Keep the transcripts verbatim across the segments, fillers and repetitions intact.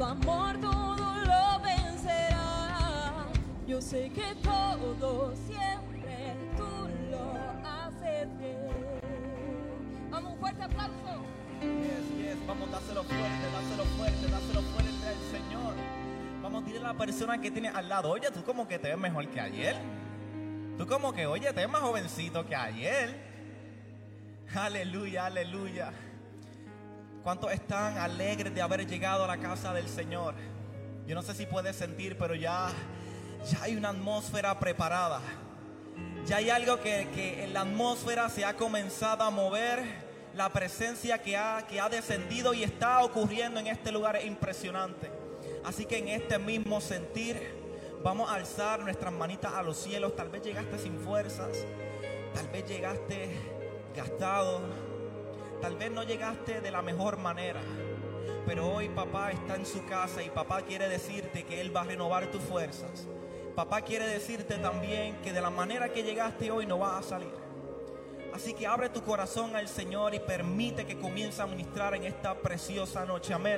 tu amor todo lo vencerá. Yo sé que todo siempre tú lo haces bien. Vamos, un fuerte aplauso. Yes, yes, vamos, dáselo fuerte, dáselo fuerte, dáselo fuerte al Señor. Vamos, dile a la persona que tiene al lado: oye, tú como que te ves mejor que ayer. Tú como que, oye, te ves más jovencito que ayer. Aleluya, aleluya. ¿Cuántos están alegres de haber llegado a la casa del Señor? Yo no sé si puedes sentir, pero ya, ya hay una atmósfera preparada. Ya hay algo que, que en la atmósfera se ha comenzado a mover. La presencia que ha, que ha descendido y está ocurriendo en este lugar es impresionante. Así que en este mismo sentir vamos a alzar nuestras manitas a los cielos. Tal vez llegaste sin fuerzas, tal vez llegaste gastado, tal vez no llegaste de la mejor manera, pero hoy papá está en su casa y papá quiere decirte que Él va a renovar tus fuerzas. Papá quiere decirte también que de la manera que llegaste hoy no vas a salir. Así que abre tu corazón al Señor y permite que comience a ministrar en esta preciosa noche. Amén.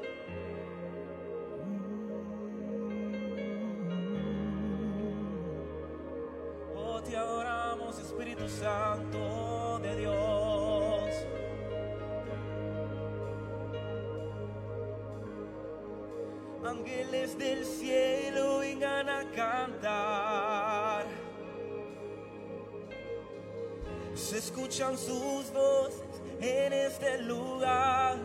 Oh, te adoramos, Espíritu Santo de Dios. Ángeles del cielo vengan a cantar. Se escuchan sus voces en este lugar.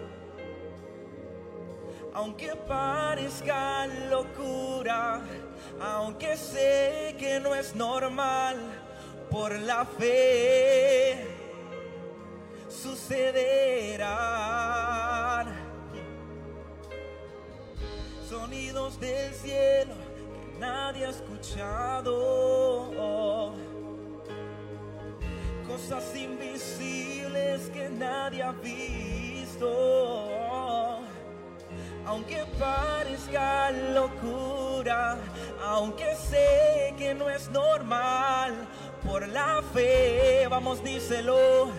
Aunque parezca locura, aunque sé que no es normal, por la fe sucederán. Sonidos del cielo que nadie ha escuchado. Cosas invisibles que nadie ha visto. Aunque parezca locura, aunque sé que no es normal, por la fe, vamos, díselo,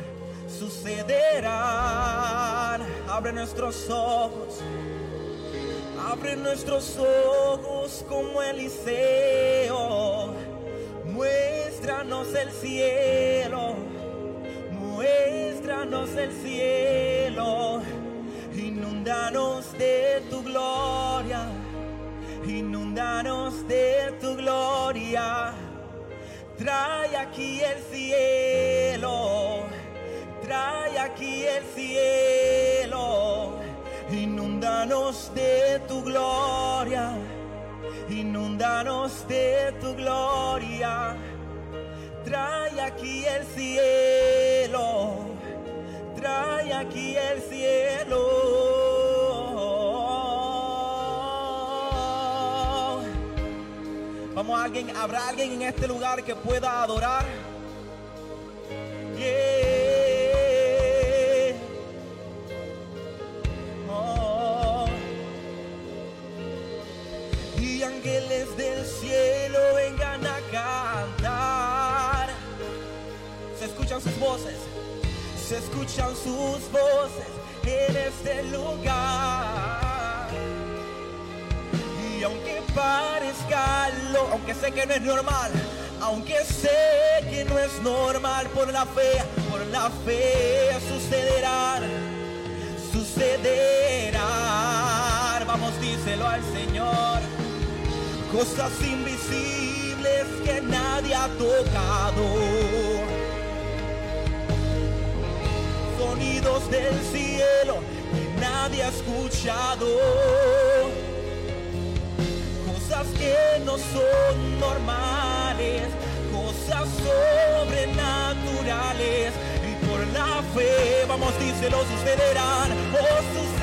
sucederán. Abre nuestros ojos, abre nuestros ojos como Eliseo. Muéstranos el cielo, muéstranos el cielo, inúndanos de tu gloria, inúndanos de tu gloria. Trae aquí el cielo, trae aquí el cielo, inúndanos de tu gloria. Inúndanos de tu gloria, trae aquí el cielo, trae aquí el cielo. Vamos, alguien, ¿habrá alguien en este lugar que pueda adorar? Yeah. Ángeles del cielo vengan a cantar. Se escuchan sus voces, se escuchan sus voces en este lugar. Y aunque parezca lo, aunque sé que no es normal, aunque sé que no es normal, por la fe, por la fe sucederán, sucederán. Vamos, díselo al Señor. Cosas invisibles que nadie ha tocado. Sonidos del cielo que nadie ha escuchado. Cosas que no son normales, cosas sobrenaturales. Y por la fe, vamos, díselo, sucederán, oh,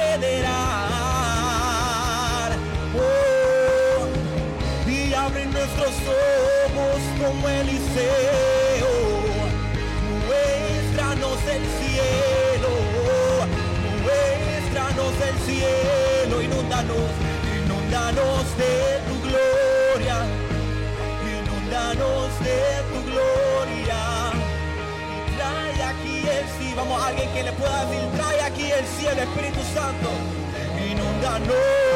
sucederán. Oh. Y abren nuestros ojos como Eliseo. Muéstranos el cielo, muéstranos el cielo. Inúndanos, inúndanos de tu gloria, inúndanos de tu gloria. Y trae aquí el cielo. Vamos, alguien que le pueda decir, trae aquí el cielo, Espíritu Santo. Inúndanos.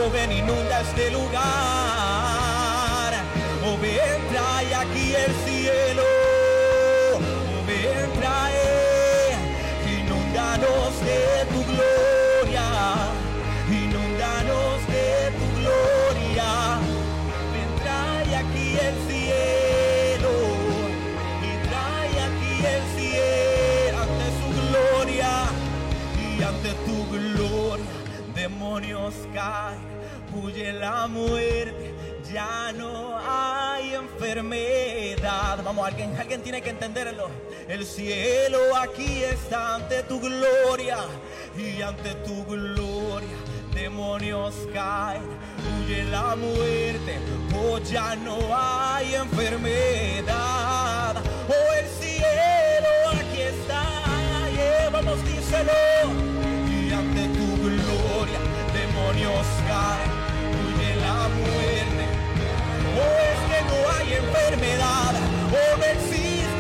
Oh, ven, inunda este lugar. Oh, ven, trae aquí el cielo. Oh, ven, trae, inúndanos de tu gloria. Inúndanos de tu gloria. Ven, trae aquí el cielo. Y trae aquí el cielo ante su gloria. Y ante tu gloria, demonios caen, huye la muerte, ya no hay enfermedad. Vamos, alguien, alguien tiene que entenderlo. El cielo aquí está ante tu gloria, y ante tu gloria demonios caen, huye la muerte, oh, ya no hay enfermedad. Oh, el cielo aquí está, yeah, vamos, díselo. Y ante tu gloria demonios caen, huye la muerte. Oh, es que no hay enfermedad, oh, no existe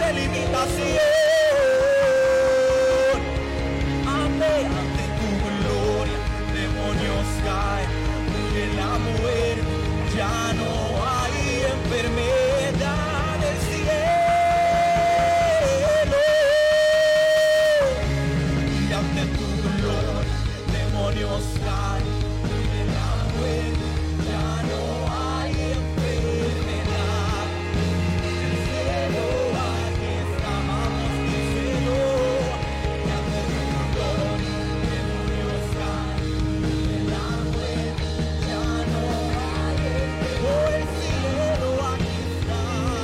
limitación. Ante, ante tu gloria demonios caen, huye la muerte, ya no hay enfermedad. El cielo, y ante tu gloria demonios caen, huye la muerte, ya no hay enfermedad. El cielo aquí está, vamos, díselo. Y ante tu gloria demonios caen, huye la muerte, ya no hay enfermedad. Oh, el cielo aquí está.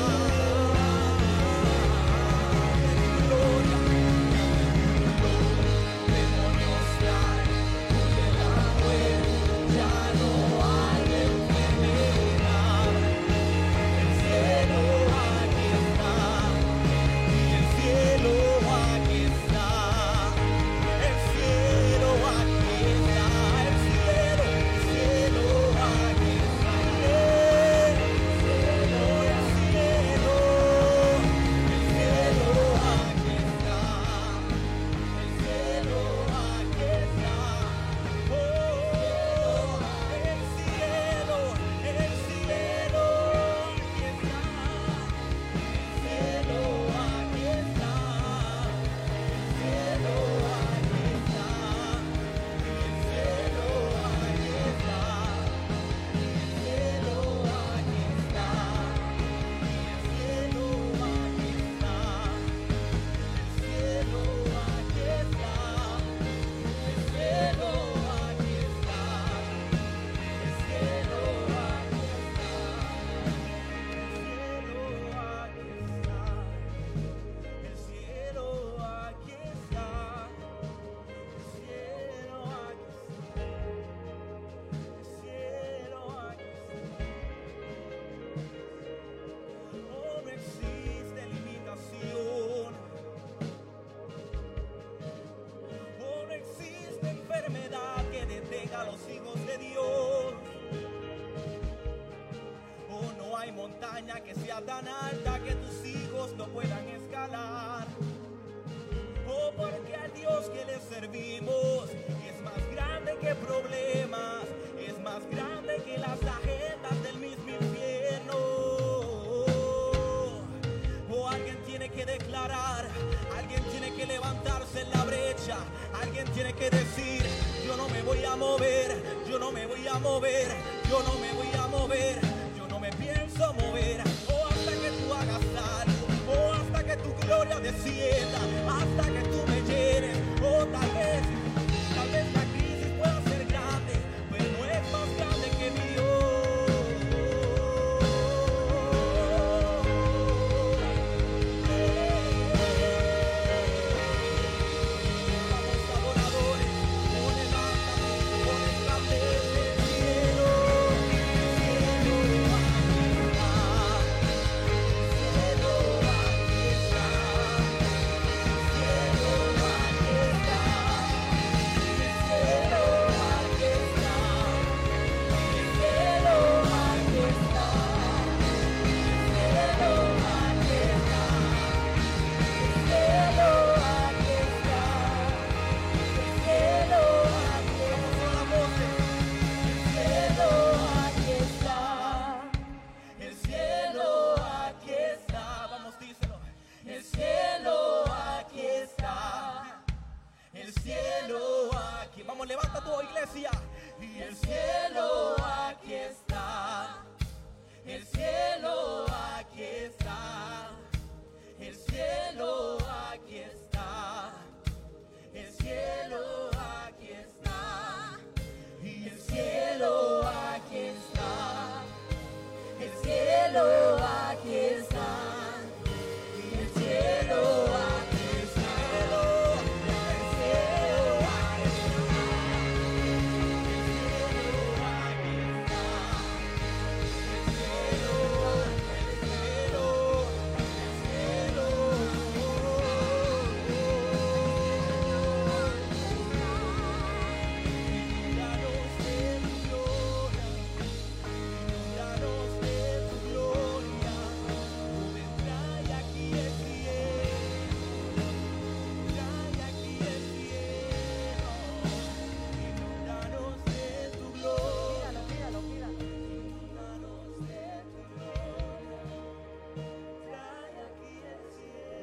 Gloria, demonios caen, huye la muerte, ya no hay enfermedad. El cielo aquí está, y el cielo aquí está, el cielo aquí está, el cielo, el cielo aquí está, el cielo, el cielo, el cielo aquí está, el cielo aquí está. Oh, el cielo, el cielo aquí está, el cielo aquí está, el cielo aquí está, el cielo aquí está, el cielo aquí está, el cielo aquí está, el cielo aquí está, el cielo aquí está, el cielo aquí está, el cielo aquí está, el cielo aquí está, el cielo aquí está. Oh, no existe limitación. Oh, no existe enfermedad que detenga a los hijos de Dios. Oh, no hay montaña que sea tan alta que tus hijos no puedan escalar. Oh, porque al Dios que le servimos es más grande que problemas, es más grande que las agendas del mismo infierno. Oh, alguien tiene que declarar, alguien tiene que levantarse en la brecha, alguien tiene que decir: yo no me voy a mover, yo no me voy a mover, yo no me voy a mover, yo no me pienso mover. Oh, hasta que tú hagas algo, oh, hasta que tu gloria descienda, hasta que tú me llenes. Oh, tal vez, tal vez la crisis pueda ser grande, pero no es más grande que mi Dios. Vamos, adoradores, oh, levántame, oh, resplandece el cielo, el cielo aquí está, el cielo aquí está, el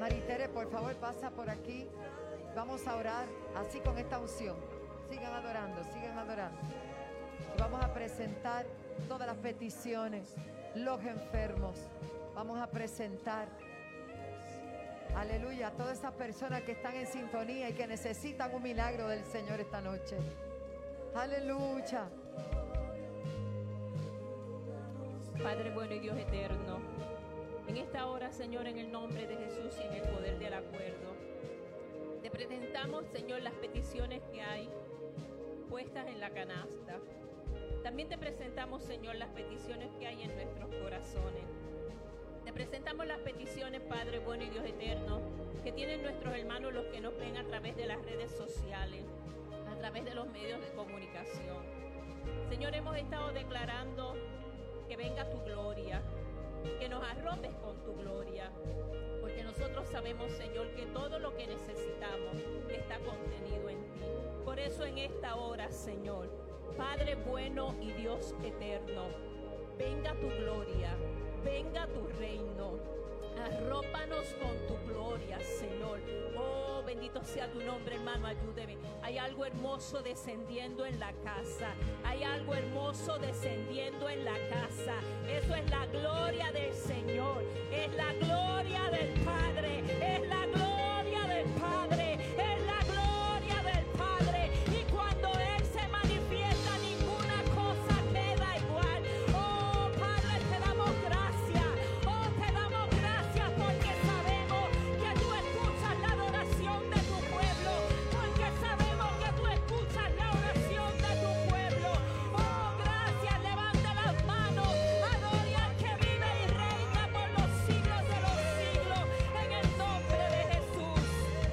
Maritere, por favor, pasa por aquí. Vamos a orar así con esta unción. Sigan adorando, sigan adorando. Y vamos a presentar todas las peticiones, los enfermos. Vamos a presentar, aleluya, a todas esas personas que están en sintonía y que necesitan un milagro del Señor esta noche. Aleluya. Padre bueno y Dios eterno, en esta hora, Señor, en el nombre de Jesús y en el poder del acuerdo, te presentamos, Señor, las peticiones que hay puestas en la canasta. También te presentamos, Señor, las peticiones que hay en nuestros corazones. Te presentamos las peticiones, Padre bueno y Dios eterno, que tienen nuestros hermanos, los que nos ven a través de las redes sociales, a través de los medios de comunicación. Señor, hemos estado declarando que venga tu gloria, que nos arropes con tu gloria, porque nosotros sabemos, Señor, que todo lo que necesitamos está contenido en ti. Por eso en esta hora, Señor, Padre bueno y Dios eterno, venga tu gloria, venga tu reino, arrópanos con tu gloria, Señor. Oh, bendito sea tu nombre, hermano, ayúdeme. Hay algo hermoso descendiendo en la casa, hay algo hermoso descendiendo en la casa. Eso es la gloria del Señor, es la gloria del Padre, es la gloria del Padre, es la gloria del Padre. Y cuando Él se manifiesta, ninguna cosa queda igual. Oh, Padre, te damos gracias, oh, te damos gracias porque sabemos que tú escuchas la adoración de tu pueblo, porque sabemos que tú escuchas la oración de tu pueblo. Oh, gracias, levanta las manos, adore al que vive y reina por los siglos de los siglos, en el nombre de Jesús.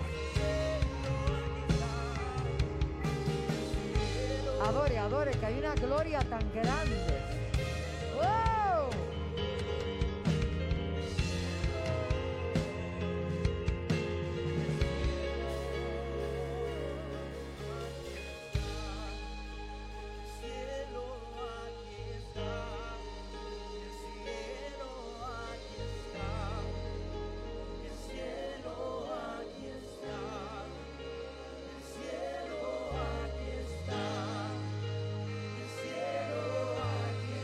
Adore, adore, que hay una gloria tan grande. ¡Wow! Cielo, aquí está. El cielo, aquí está. El cielo, aquí está. El cielo, aquí está. El cielo, aquí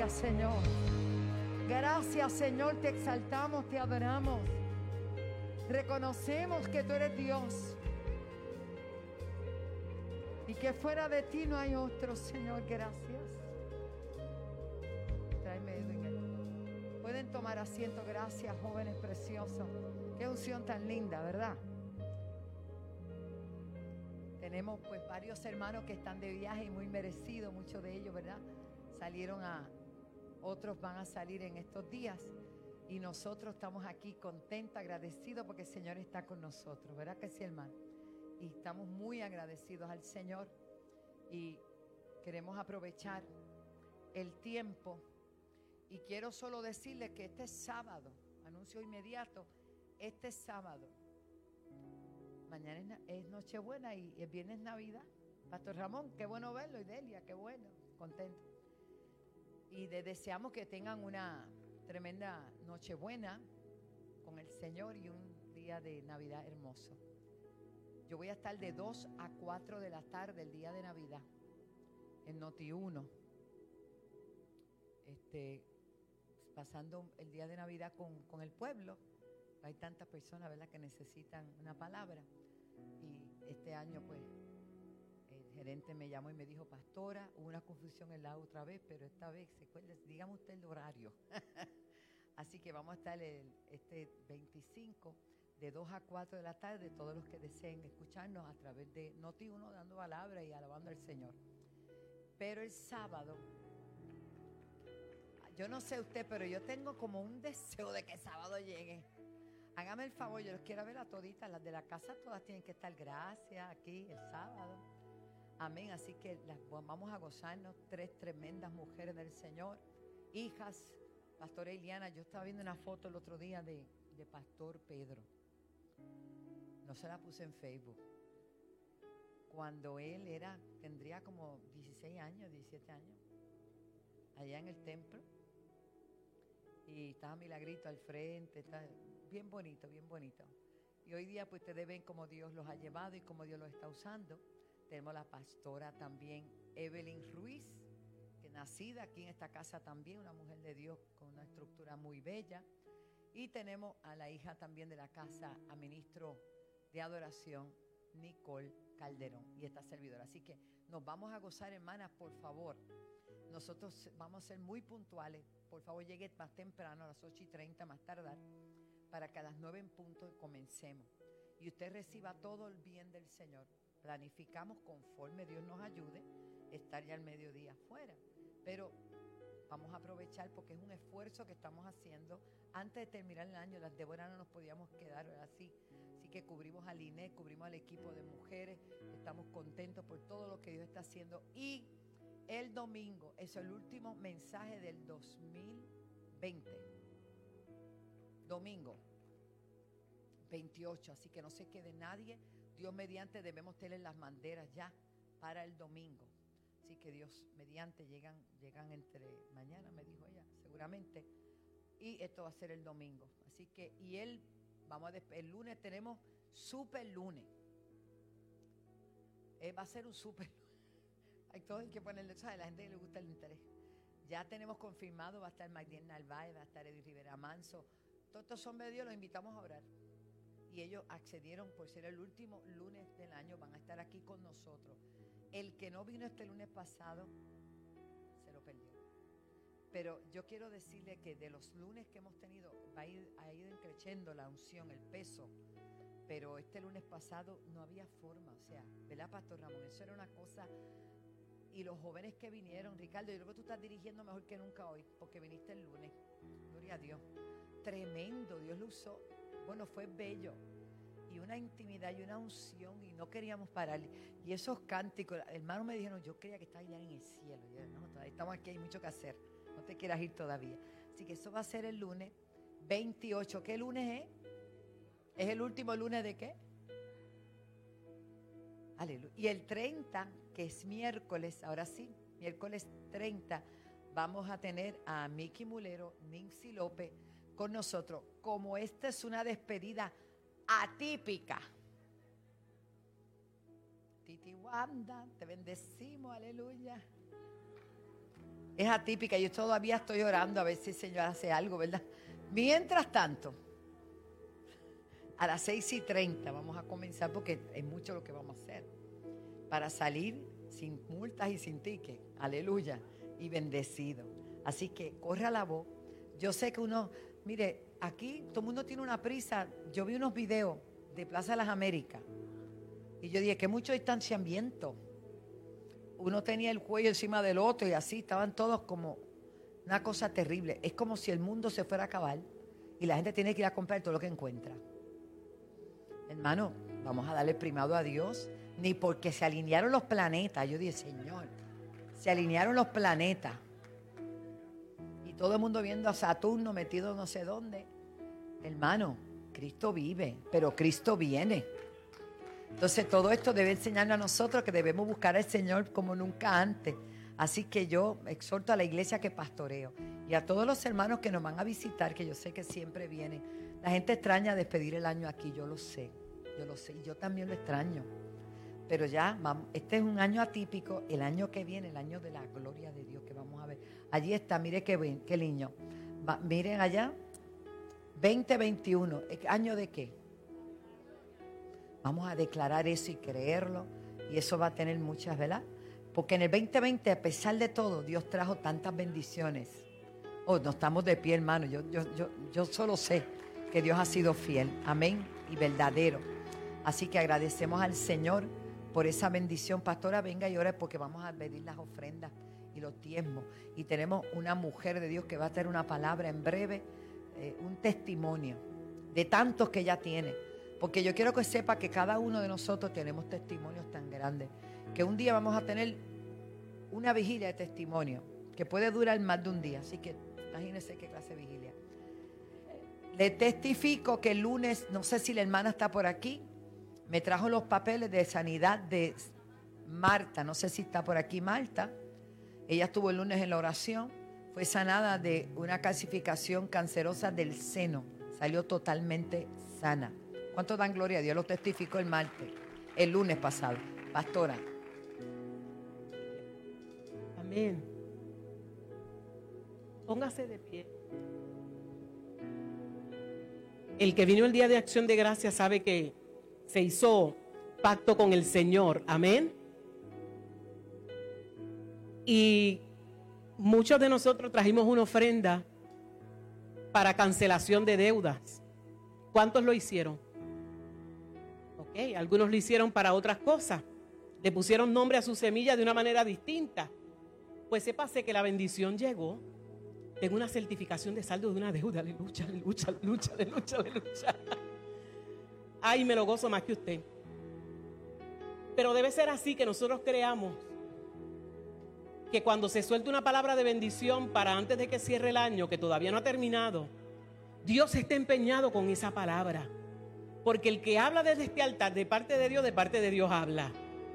Gracias, Señor. Gracias, Señor. Te exaltamos, te adoramos. Reconocemos que tú eres Dios y que fuera de ti no hay otro, Señor. Gracias. Tráeme, Edwin. Pueden tomar asiento. Gracias, jóvenes preciosos. Qué unción tan linda, ¿verdad? Tenemos pues varios hermanos que están de viaje y muy merecido, muchos de ellos, ¿verdad? Salieron a, otros van a salir en estos días y nosotros estamos aquí contentos, agradecidos porque el Señor está con nosotros, ¿verdad que sí, hermano? Y estamos muy agradecidos al Señor y queremos aprovechar el tiempo y quiero solo decirles que este sábado, anuncio inmediato, este sábado, mañana es, es Nochebuena y el viernes es Navidad. Pastor Ramón, qué bueno verlo, y Delia, qué bueno, contento. Y les deseamos que tengan una tremenda Nochebuena con el Señor y un día de Navidad hermoso. Yo voy a estar de dos a cuatro de la tarde el día de Navidad en Noti uno, este, pasando el día de Navidad con, con el pueblo. Hay tantas personas, ¿verdad?, que necesitan una palabra. Y este año, pues, el gerente me llamó y me dijo, pastora, hubo una confusión en la otra vez, pero esta vez, dígame usted el horario. Así que vamos a estar el, este veinticinco de dos a cuatro de la tarde, todos los que deseen escucharnos a través de Noti uno, dando palabra y alabando al Señor. Pero el sábado, yo no sé usted, pero yo tengo como un deseo de que el sábado llegue. Hágame el favor, yo los quiero ver a toditas, las de la casa todas tienen que estar, gracias, aquí el sábado. Amén, así que las, vamos a gozarnos, tres tremendas mujeres del Señor, hijas, Pastora Eliana. Yo estaba viendo una foto el otro día de, de Pastor Pedro, no se la puse en Facebook, cuando él era, tendría como dieciséis años, diecisiete años, allá en el templo, y estaba Milagrito al frente, está bien bonito, bien bonito. Y hoy día pues ustedes ven cómo Dios los ha llevado y cómo Dios los está usando. Tenemos la pastora también, Evelyn Ruiz, que nacida aquí en esta casa también, una mujer de Dios con una estructura muy bella. Y tenemos a la hija también de la casa, a ministro de adoración, Nicole Calderón, y esta servidora. Así que nos vamos a gozar, hermanas, por favor. Nosotros vamos a ser muy puntuales. Por favor, llegue más temprano, a las ocho y treinta, más tardar, para que a las nueve en punto comencemos. Y usted reciba todo el bien del Señor. Planificamos conforme Dios nos ayude, estar ya al mediodía afuera. Pero vamos a aprovechar porque es un esfuerzo que estamos haciendo. Antes de terminar el año, las Débora no nos podíamos quedar así. Así que cubrimos al I N E, cubrimos al equipo de mujeres. Estamos contentos por todo lo que Dios está haciendo. Y el domingo es el último mensaje del dos mil veinte. Domingo veintiocho, así que no se quede nadie. Dios mediante debemos tener las banderas ya para el domingo. Así que Dios mediante llegan, llegan entre mañana, me dijo ella, seguramente. Y esto va a ser el domingo. Así que, y él, vamos a despedir. El lunes tenemos super lunes. Eh, va a ser un super lunes. Hay todo hay que ponerle, ¿sabes? A la gente que le gusta el interés. Ya tenemos confirmado, va a estar Magdiel Narváez, va a estar Edith Rivera Manso. Todos estos hombres de Dios los invitamos a orar. Y ellos accedieron por ser el último lunes del año, van a estar aquí con nosotros. El que no vino este lunes pasado, se lo perdió. Pero yo quiero decirle que de los lunes que hemos tenido, va a ir, ha ido creciendo la unción, el peso. Pero este lunes pasado no había forma, o sea, ¿verdad, Pastor Ramón? Eso era una cosa. Y los jóvenes que vinieron, Ricardo, yo creo que tú estás dirigiendo mejor que nunca hoy, porque viniste el lunes. Gloria a Dios. Tremendo, Dios lo usó. Bueno, fue bello. Y una intimidad y una unción, y no queríamos parar. Y esos cánticos, hermanos me dijeron, yo creía que estaba ya en el cielo. Yo, no, todavía estamos aquí, hay mucho que hacer. No te quieras ir todavía. Así que eso va a ser el lunes veintiocho. ¿Qué lunes es? ¿Es el último lunes de qué? Aleluya. Y el treinta, que es miércoles, ahora sí, miércoles treinta, vamos a tener a Miki Mulero, Nincy López con nosotros. Como esta es una despedida atípica. Titi Wanda, te bendecimos, aleluya. Es atípica. Yo todavía estoy orando a ver si el Señor hace algo, ¿verdad? Mientras tanto, a las seis y treinta vamos a comenzar porque es mucho lo que vamos a hacer. Para salir sin multas y sin ticket. Aleluya. Y bendecido. Así que corra la voz. Yo sé que uno, mire, aquí todo el mundo tiene una prisa. Yo vi unos videos de Plaza de las Américas. Y yo dije que mucho distanciamiento. Uno tenía el cuello encima del otro y así estaban todos como una cosa terrible. Es como si el mundo se fuera a acabar y la gente tiene que ir a comprar todo lo que encuentra. Hermano, vamos a darle primado a Dios. Ni porque se alinearon los planetas. Yo dije, Señor, se alinearon los planetas. Y todo el mundo viendo a Saturno metido no sé dónde. Hermano, Cristo vive, pero Cristo viene. Entonces todo esto debe enseñarnos a nosotros que debemos buscar al Señor como nunca antes. Así que yo exhorto a la iglesia que pastoreo y a todos los hermanos que nos van a visitar, que yo sé que siempre vienen. La gente extraña despedir el año aquí, yo lo sé, yo lo sé y yo también lo extraño. Pero ya, vamos, este es un año atípico, el año que viene, el año de la gloria de Dios que vamos a ver. Allí está, mire qué, qué niño. Va, miren allá, veinte veintiuno, ¿año de qué? Vamos a declarar eso y creerlo. Y eso va a tener muchas, ¿verdad? Porque en el veinte veinte, a pesar de todo, Dios trajo tantas bendiciones. Oh, no estamos de pie, hermano. Yo, yo, yo, yo solo sé que Dios ha sido fiel. Amén. Y verdadero. Así que agradecemos al Señor por esa bendición. Pastora, venga y ore porque vamos a pedir las ofrendas y los diezmos. Y tenemos una mujer de Dios que va a tener una palabra en breve, eh, un testimonio de tantos que ella tiene. Porque yo quiero que sepa que cada uno de nosotros tenemos testimonios tan grandes. Que un día vamos a tener una vigilia de testimonio. Que puede durar más de un día. Así que imagínense qué clase de vigilia. Le testifico que el lunes, no sé si la hermana está por aquí. Me trajo los papeles de sanidad de Marta. No sé si está por aquí Marta. Ella estuvo el lunes en la oración. Fue sanada de una calcificación cancerosa del seno. Salió totalmente sana. ¿Cuánto dan gloria a Dios? Lo testificó el martes, el lunes pasado. Pastora. Amén. Póngase de pie. El que vino el día de acción de gracias sabe que se hizo pacto con el Señor. Amén. Y muchos de nosotros trajimos una ofrenda para cancelación de deudas. ¿Cuántos lo hicieron? Ok, algunos lo hicieron para otras cosas. Le pusieron nombre a su semilla de una manera distinta. Pues sépase que la bendición llegó. Tengo una certificación de saldo de una deuda. Aleluya, aleluya, aleluya, aleluya, aleluya. Ay, me lo gozo más que usted. Pero debe ser así que nosotros creamos que cuando se suelta una palabra de bendición para antes de que cierre el año, que todavía no ha terminado, Dios está empeñado con esa palabra. Porque el que habla desde este altar, de parte de Dios, de parte de Dios habla.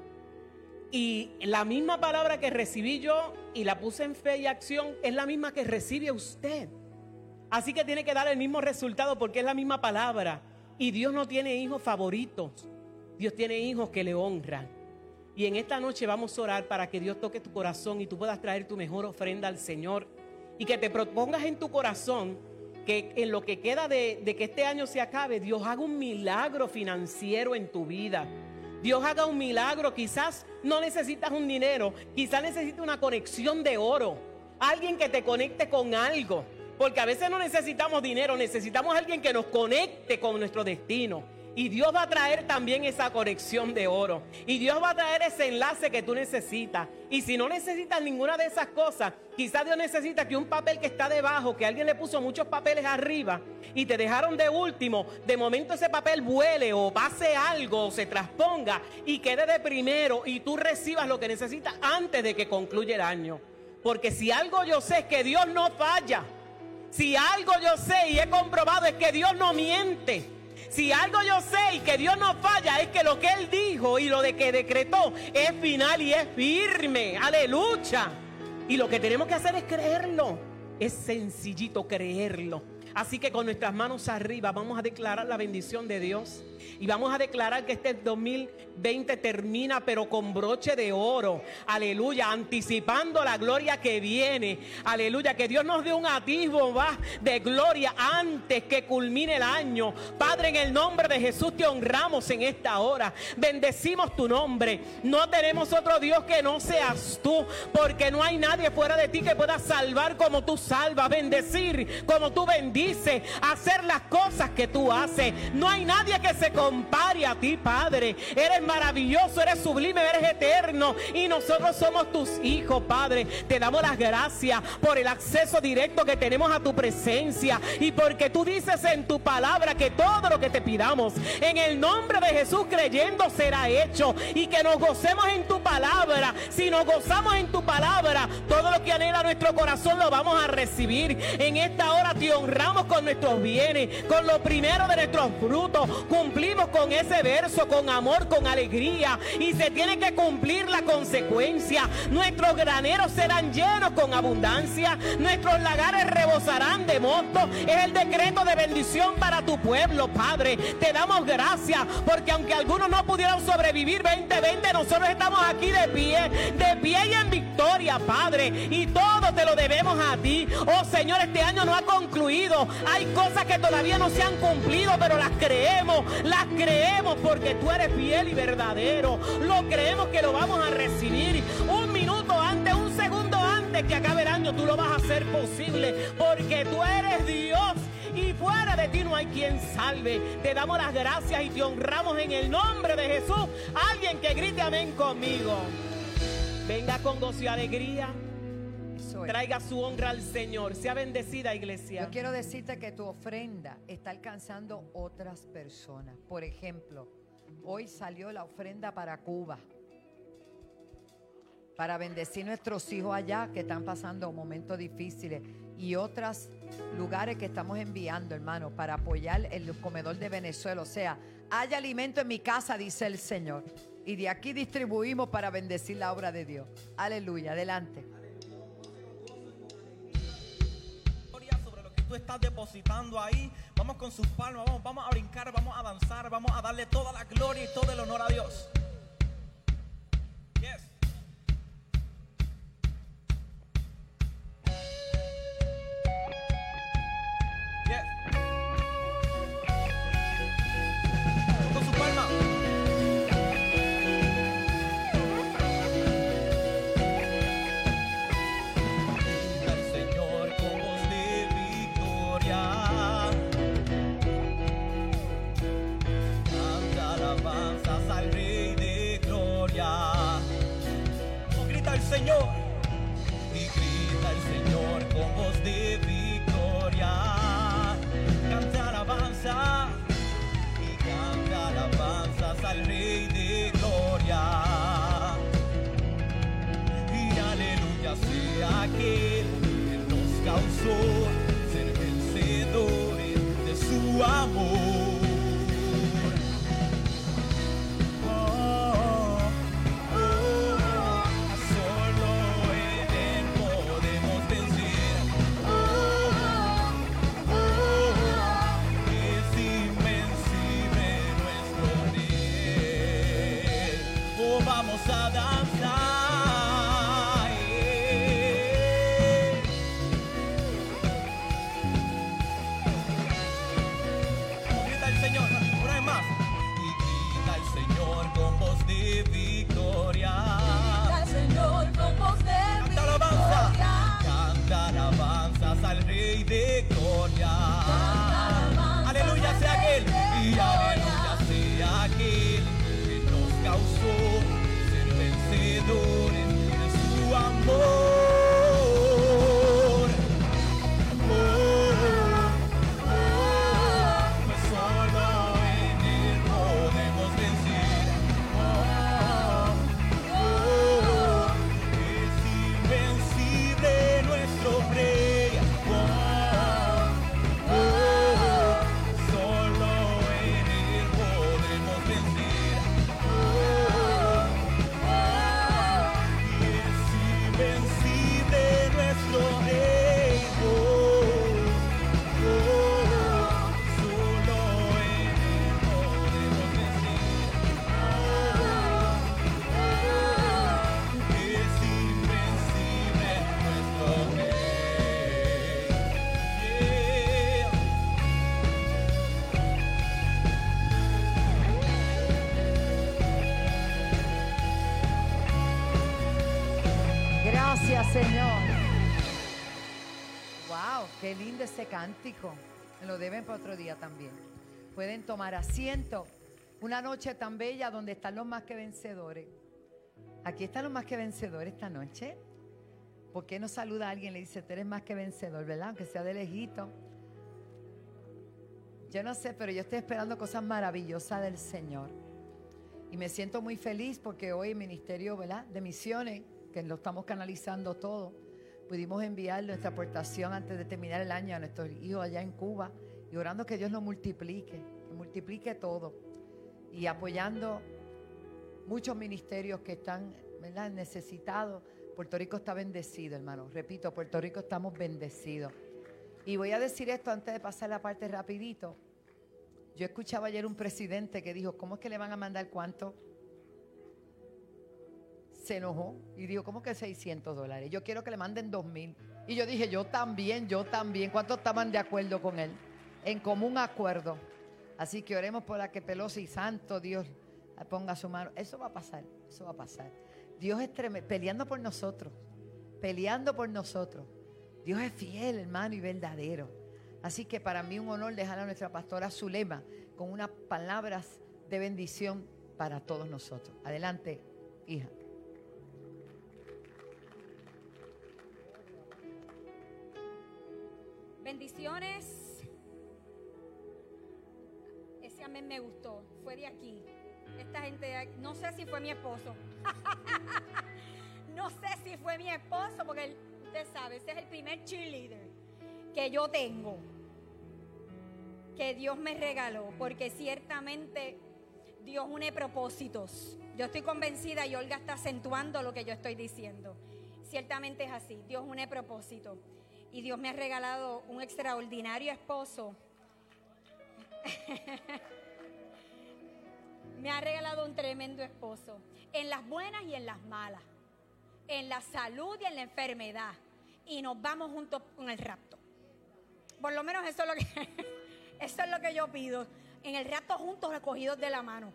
Y la misma palabra que recibí yo y la puse en fe y acción es la misma que recibe usted. Así que tiene que dar el mismo resultado porque es la misma palabra. Y Dios no tiene hijos favoritos. Dios tiene hijos que le honran. Y en esta noche vamos a orar para que Dios toque tu corazón y tú puedas traer tu mejor ofrenda al Señor. Y que te propongas en tu corazón que en lo que queda de, de que este año se acabe, Dios haga un milagro financiero en tu vida. Dios haga un milagro. Quizás no necesitas un dinero, quizás necesitas una conexión de oro. Alguien que te conecte con algo. Porque a veces no necesitamos dinero, necesitamos alguien que nos conecte con nuestro destino. Y Dios va a traer también esa conexión de oro. Y Dios va a traer ese enlace que tú necesitas. Y si no necesitas ninguna de esas cosas, quizás Dios necesita que un papel que está debajo, que alguien le puso muchos papeles arriba y te dejaron de último, de momento ese papel vuele o pase algo o se transponga y quede de primero y tú recibas lo que necesitas antes de que concluya el año. Porque si algo yo sé es que Dios no falla. Si algo yo sé y he comprobado es que Dios no miente. Si algo yo sé y que Dios no falla es que lo que Él dijo y lo de que decretó es final y es firme. Aleluya. Y lo que tenemos que hacer es creerlo. Es sencillito creerlo. Así que con nuestras manos arriba vamos a declarar la bendición de Dios. Y vamos a declarar que este dos mil veinte termina pero con broche de oro. Aleluya, anticipando la gloria que viene. Aleluya, que Dios nos dé un atisbo más de gloria antes que culmine el año. Padre, en el nombre de Jesús te honramos en esta hora. Bendecimos tu nombre. No tenemos otro Dios que no seas tú, porque no hay nadie fuera de ti que pueda salvar como tú salvas, bendecir como tú bendices, hacer las cosas que tú haces. No hay nadie que se compare a ti, Padre. Eres maravilloso, eres sublime, eres eterno y nosotros somos tus hijos, Padre. Te damos las gracias por el acceso directo que tenemos a tu presencia y porque tú dices en tu palabra que todo lo que te pidamos en el nombre de Jesús creyendo será hecho, y que nos gocemos en tu palabra. Si nos gozamos en tu palabra, todo lo que anhela nuestro corazón lo vamos a recibir. En esta hora te honramos con nuestros bienes, con lo primero de nuestros frutos. Cumplimos con ese verso, con amor, con alegría, y se tiene que cumplir la consecuencia. Nuestros graneros serán llenos con abundancia, nuestros lagares rebosarán de mosto. Es el decreto de bendición para tu pueblo, Padre. Te damos gracias porque aunque algunos no pudieron sobrevivir veinte veinte, nosotros estamos aquí de pie, de pie y en victoria, Padre, y todo te lo debemos a ti. Oh Señor, este año no ha concluido, hay cosas que todavía no se han cumplido, pero las creemos, las creemos porque tú eres fiel y verdadero. Lo creemos que lo vamos a recibir un minuto antes, un segundo antes que acabe el año. Tú lo vas a hacer posible porque tú eres Dios y fuera de ti no hay quien salve. Te damos las gracias y te honramos en el nombre de Jesús. Alguien que grite amén conmigo. Venga con gozo y alegría. Traiga su honra al Señor. Sea bendecida, iglesia. Yo quiero decirte que tu ofrenda está alcanzando otras personas. Por ejemplo, hoy salió la ofrenda para Cuba, para bendecir nuestros hijos allá que están pasando momentos difíciles, y otros lugares que estamos enviando, hermano, para apoyar el comedor de Venezuela. O sea, hay alimento en mi casa, dice el Señor, y de aquí distribuimos para bendecir la obra de Dios. Aleluya, adelante. Sobre lo que tú estás depositando ahí, vamos con sus palmas, vamos, vamos a brincar, vamos a danzar, vamos a darle toda la gloria y todo el honor a Dios. Yes. Señor, y grita el Señor con voz de victoria. Canta alabanza y canta alabanzas al Rey de gloria. Y aleluya sea aquel que nos causó ser vencedores de su amor. Vamos a danzar. Grita el Señor, una vez más. Y grita el Señor con voz de victoria. Grita el Señor con voz de Canta alabanza. Canta alabanzas al Rey de gloria. Aleluya sea aquel. Y aleluya sea aquel que nos causó vencedores de su amor. Oh, oh, oh, pues solo en él podemos vencer. Oh, oh, oh, es invencible nuestro Rey. Oh, oh, oh, solo en él podemos vencer. Oh, Señor. Wow, qué lindo ese cántico. Me lo deben para otro día también. Pueden tomar asiento. Una noche tan bella donde están los más que vencedores. Aquí están los más que vencedores esta noche. ¿Por qué no saluda a alguien y le dice, tú eres más que vencedor, ¿verdad? Aunque sea de lejito. Yo no sé, pero yo estoy esperando cosas maravillosas del Señor. Y me siento muy feliz porque hoy el Ministerio, ¿verdad?, de Misiones, que lo estamos canalizando todo, pudimos enviar nuestra aportación antes de terminar el año a nuestros hijos allá en Cuba y orando que Dios lo multiplique, que multiplique todo y apoyando muchos ministerios que están, ¿verdad?, necesitados. Puerto Rico está bendecido, hermano. Repito, Puerto Rico estamos bendecidos. Y voy a decir esto antes de pasar la parte rapidito. Yo escuchaba ayer un presidente que dijo, ¿cómo es que le van a mandar cuánto? Se enojó y dijo, ¿cómo que seiscientos dólares? Yo quiero que le manden dos mil. Y yo dije, yo también, yo también. ¿Cuántos estaban de acuerdo con él? En común acuerdo. Así que oremos por la que Pelosi, santo Dios, ponga su mano. Eso va a pasar, eso va a pasar. Dios es tremendo, peleando por nosotros, peleando por nosotros. Dios es fiel, hermano, y verdadero. Así que para mí un honor dejar a nuestra pastora Zulema con unas palabras de bendición para todos nosotros. Adelante, hija. Bendiciones. Ese amén me gustó. Fue de aquí. Esta gente de aquí. No sé si fue mi esposo. No sé si fue mi esposo, porque él, usted sabe, ese es el primer cheerleader que yo tengo, que Dios me regaló, porque ciertamente Dios une propósitos. Yo estoy convencida y Olga está acentuando lo que yo estoy diciendo. Ciertamente es así, Dios une propósitos. Y Dios me ha regalado un extraordinario esposo. Me ha regalado un tremendo esposo. En las buenas y en las malas. En la salud y en la enfermedad. Y nos vamos juntos con el rapto. Por lo menos eso es lo que, eso es lo que yo pido. En el rapto juntos recogidos de la mano.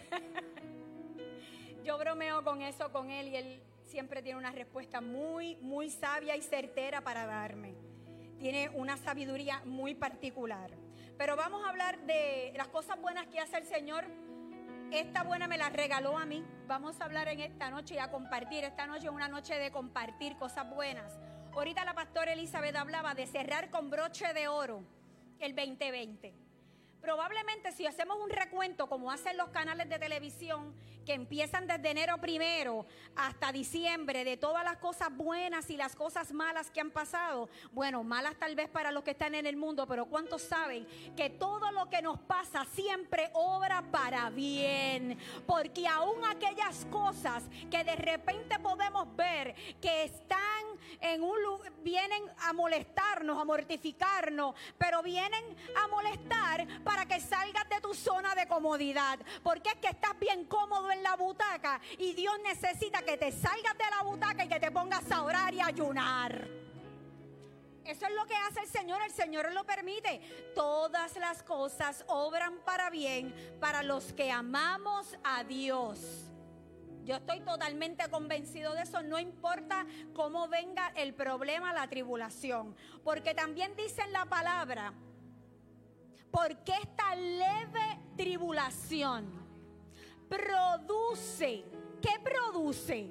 Yo bromeo con eso con él y él siempre tiene una respuesta muy, muy sabia y certera para darme. Tiene una sabiduría muy particular. Pero vamos a hablar de las cosas buenas que hace el Señor. Esta buena me la regaló a mí. Vamos a hablar en esta noche y a compartir. Esta noche es una noche de compartir cosas buenas. Ahorita la pastora Elizabeth hablaba de cerrar con broche de oro el veinte veinte. Probablemente si hacemos un recuento como hacen los canales de televisión que empiezan desde enero primero hasta diciembre de todas las cosas buenas y las cosas malas que han pasado, bueno, malas tal vez para los que están en el mundo, pero ¿cuántos saben que todo lo que nos pasa siempre obra para bien? Porque aún aquellas cosas que de repente podemos ver que están en un lugar, vienen a molestarnos, a mortificarnos, pero vienen a molestar para que salgas de tu zona de comodidad, porque es que estás bien cómodo en la butaca y Dios necesita que te salgas de la butaca y que te pongas a orar y a ayunar. Eso es lo que hace el Señor, el Señor lo permite. Todas las cosas obran para bien para los que amamos a Dios. Yo estoy totalmente convencido de eso, no importa cómo venga el problema, la tribulación, porque también dice en la palabra, porque esta leve tribulación produce, ¿qué produce?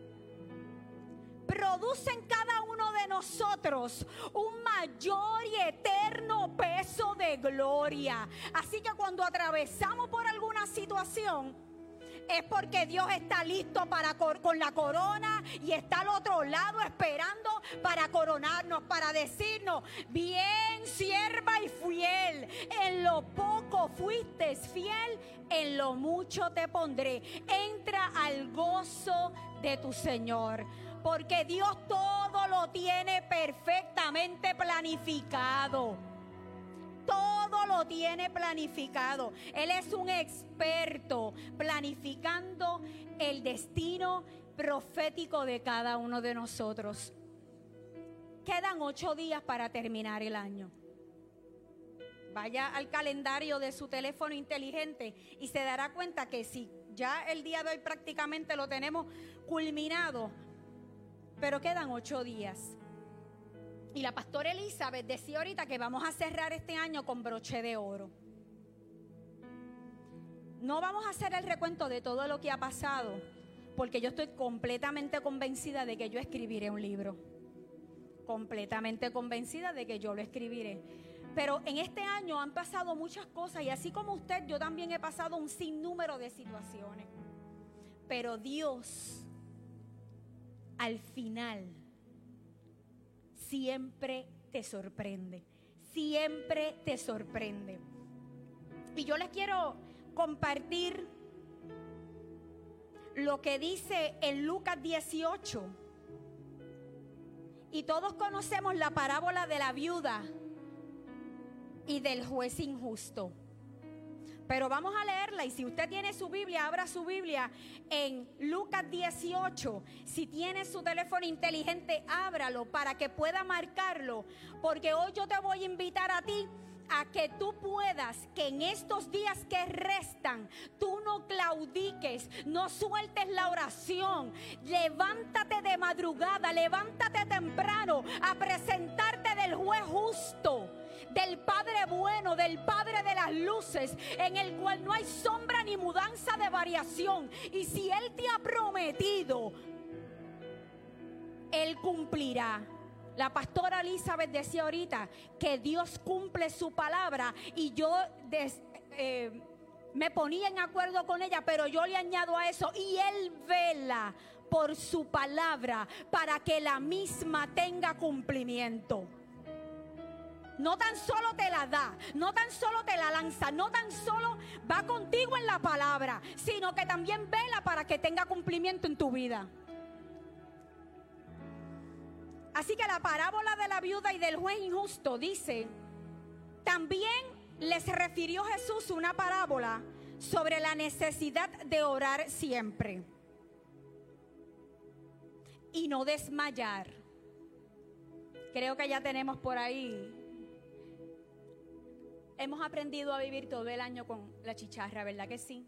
Produce en cada uno de nosotros un mayor y eterno peso de gloria. Así que cuando atravesamos por alguna situación, es porque Dios está listo para con la corona y está al otro lado esperando para coronarnos, para decirnos, bien sierva y fiel, en lo poco fuiste fiel, en lo mucho te pondré. Entra al gozo de tu Señor, porque Dios todo lo tiene perfectamente planificado. Todo lo tiene planificado. Él es un experto planificando el destino profético de cada uno de nosotros. Quedan ocho días para terminar el año. Vaya al calendario de su teléfono inteligente y se dará cuenta que si ya el día de hoy prácticamente lo tenemos culminado, pero quedan ocho días. Y la pastora Elizabeth decía ahorita que vamos a cerrar este año con broche de oro. No vamos a hacer el recuento de todo lo que ha pasado, porque yo estoy completamente convencida de que yo escribiré un libro. Completamente convencida de que yo lo escribiré. Pero en este año han pasado muchas cosas y así como usted, yo también he pasado un sinnúmero de situaciones. Pero Dios, al final, siempre te sorprende. Siempre te sorprende. Y yo les quiero compartir lo que dice en Lucas dieciocho. Y todos conocemos la parábola de la viuda y del juez injusto. Pero vamos a leerla, y si usted tiene su Biblia, abra su Biblia en Lucas dieciocho. Si tiene su teléfono inteligente, ábralo para que pueda marcarlo, porque hoy yo te voy a invitar a ti a que tú puedas, que en estos días que restan, tú no claudiques, no sueltes la oración. Levántate de madrugada, levántate temprano a presentarte del juez justo, del Padre bueno, del Padre de las luces, en el cual no hay sombra ni mudanza de variación. Y si Él te ha prometido, Él cumplirá. La pastora Elizabeth decía ahorita que Dios cumple su palabra, y yo des, eh, me ponía en acuerdo con ella, pero yo le añado a eso, y Él vela por su palabra para que la misma tenga cumplimiento. No tan solo te la da, no tan solo te la lanza, no tan solo va contigo en la palabra, sino que también vela para que tenga cumplimiento en tu vida. Así que la parábola de la viuda y del juez injusto dice, también les refirió Jesús una parábola sobre la necesidad de orar siempre y no desmayar. Creo que ya tenemos por ahí. Hemos aprendido a vivir todo el año con la chicharra, ¿verdad que sí?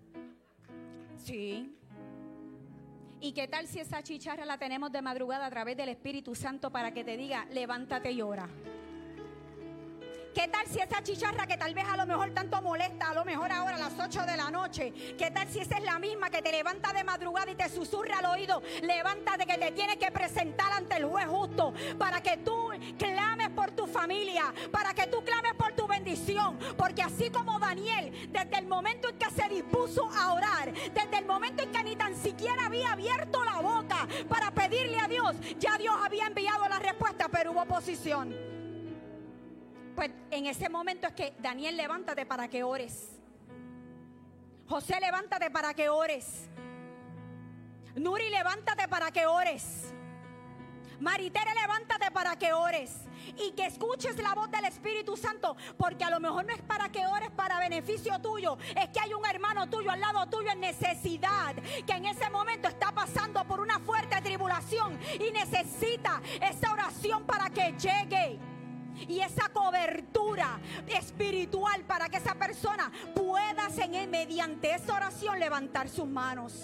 Sí. ¿Y qué tal si esa chicharra la tenemos de madrugada a través del Espíritu Santo para que te diga, levántate y ora? ¿Qué tal si esa chicharra que tal vez a lo mejor tanto molesta, a lo mejor ahora a las ocho de la noche, qué tal si esa es la misma que te levanta de madrugada y te susurra al oído, levántate que te tienes que presentar ante el juez justo, para que tú clames por tu familia, para que tú clames por tu bendición? Porque así como Daniel, desde el momento en que se dispuso a orar, desde el momento en que ni tan siquiera había abierto la boca para pedirle a Dios, ya Dios había enviado la respuesta, pero hubo oposición. Pues en ese momento es que Daniel, levántate para que ores. José, levántate para que ores. Nuri, levántate para que ores. Maritere, levántate para que ores. Y que escuches la voz del Espíritu Santo, porque a lo mejor no es para que ores para beneficio tuyo, es que hay un hermano tuyo al lado tuyo en necesidad, que en ese momento está pasando por una fuerte tribulación y necesita esa oración para que llegue. Y esa cobertura espiritual para que esa persona pueda, mediante esa oración, levantar sus manos.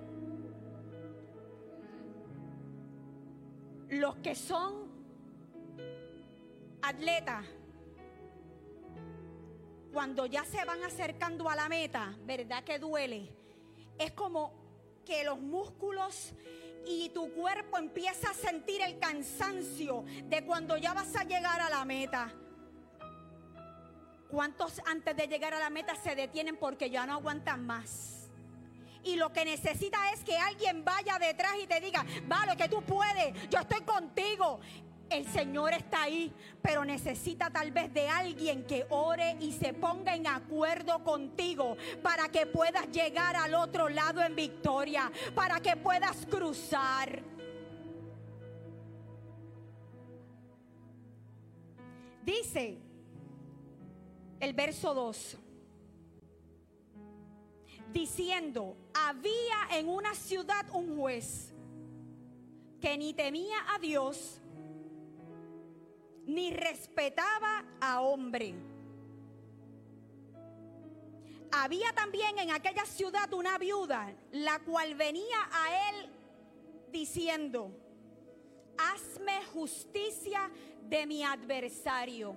Los que son atletas, cuando ya se van acercando a la meta, ¿verdad que duele? Es como que los músculos y tu cuerpo empieza a sentir el cansancio de cuando ya vas a llegar a la meta. ¿Cuántos antes de llegar a la meta se detienen porque ya no aguantan más? Y lo que necesita es que alguien vaya detrás y te diga, vale, que tú puedes, yo estoy contigo. El Señor está ahí, pero necesita tal vez de alguien que ore y se ponga en acuerdo contigo para que puedas llegar al otro lado en victoria, para que puedas cruzar. Dice el verso dos, diciendo, había en una ciudad un juez que ni temía a Dios ni respetaba a hombre. Había también en aquella ciudad una viuda, la cual venía a él diciendo, hazme justicia de mi adversario.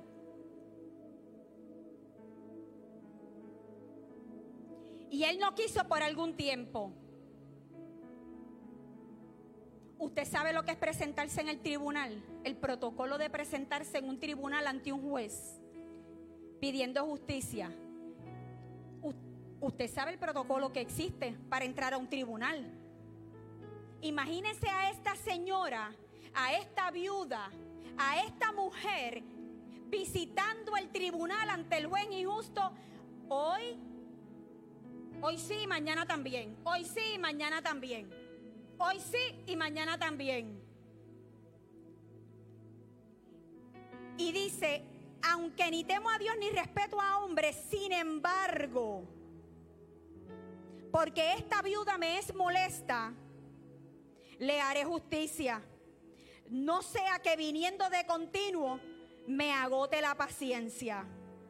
Y él no quiso por algún tiempo. Usted sabe lo que es presentarse en el tribunal, el protocolo de presentarse en un tribunal ante un juez pidiendo justicia. Usted sabe el protocolo que existe para entrar a un tribunal. Imagínense a esta señora, a esta viuda, a esta mujer visitando el tribunal ante el juez injusto. Hoy, hoy sí y mañana también. Hoy sí y mañana también. Hoy sí y mañana también. Y dice, aunque ni temo a Dios ni respeto a hombres, sin embargo, porque esta viuda me es molesta, le haré justicia. No sea que viniendo de continuo me agote la paciencia.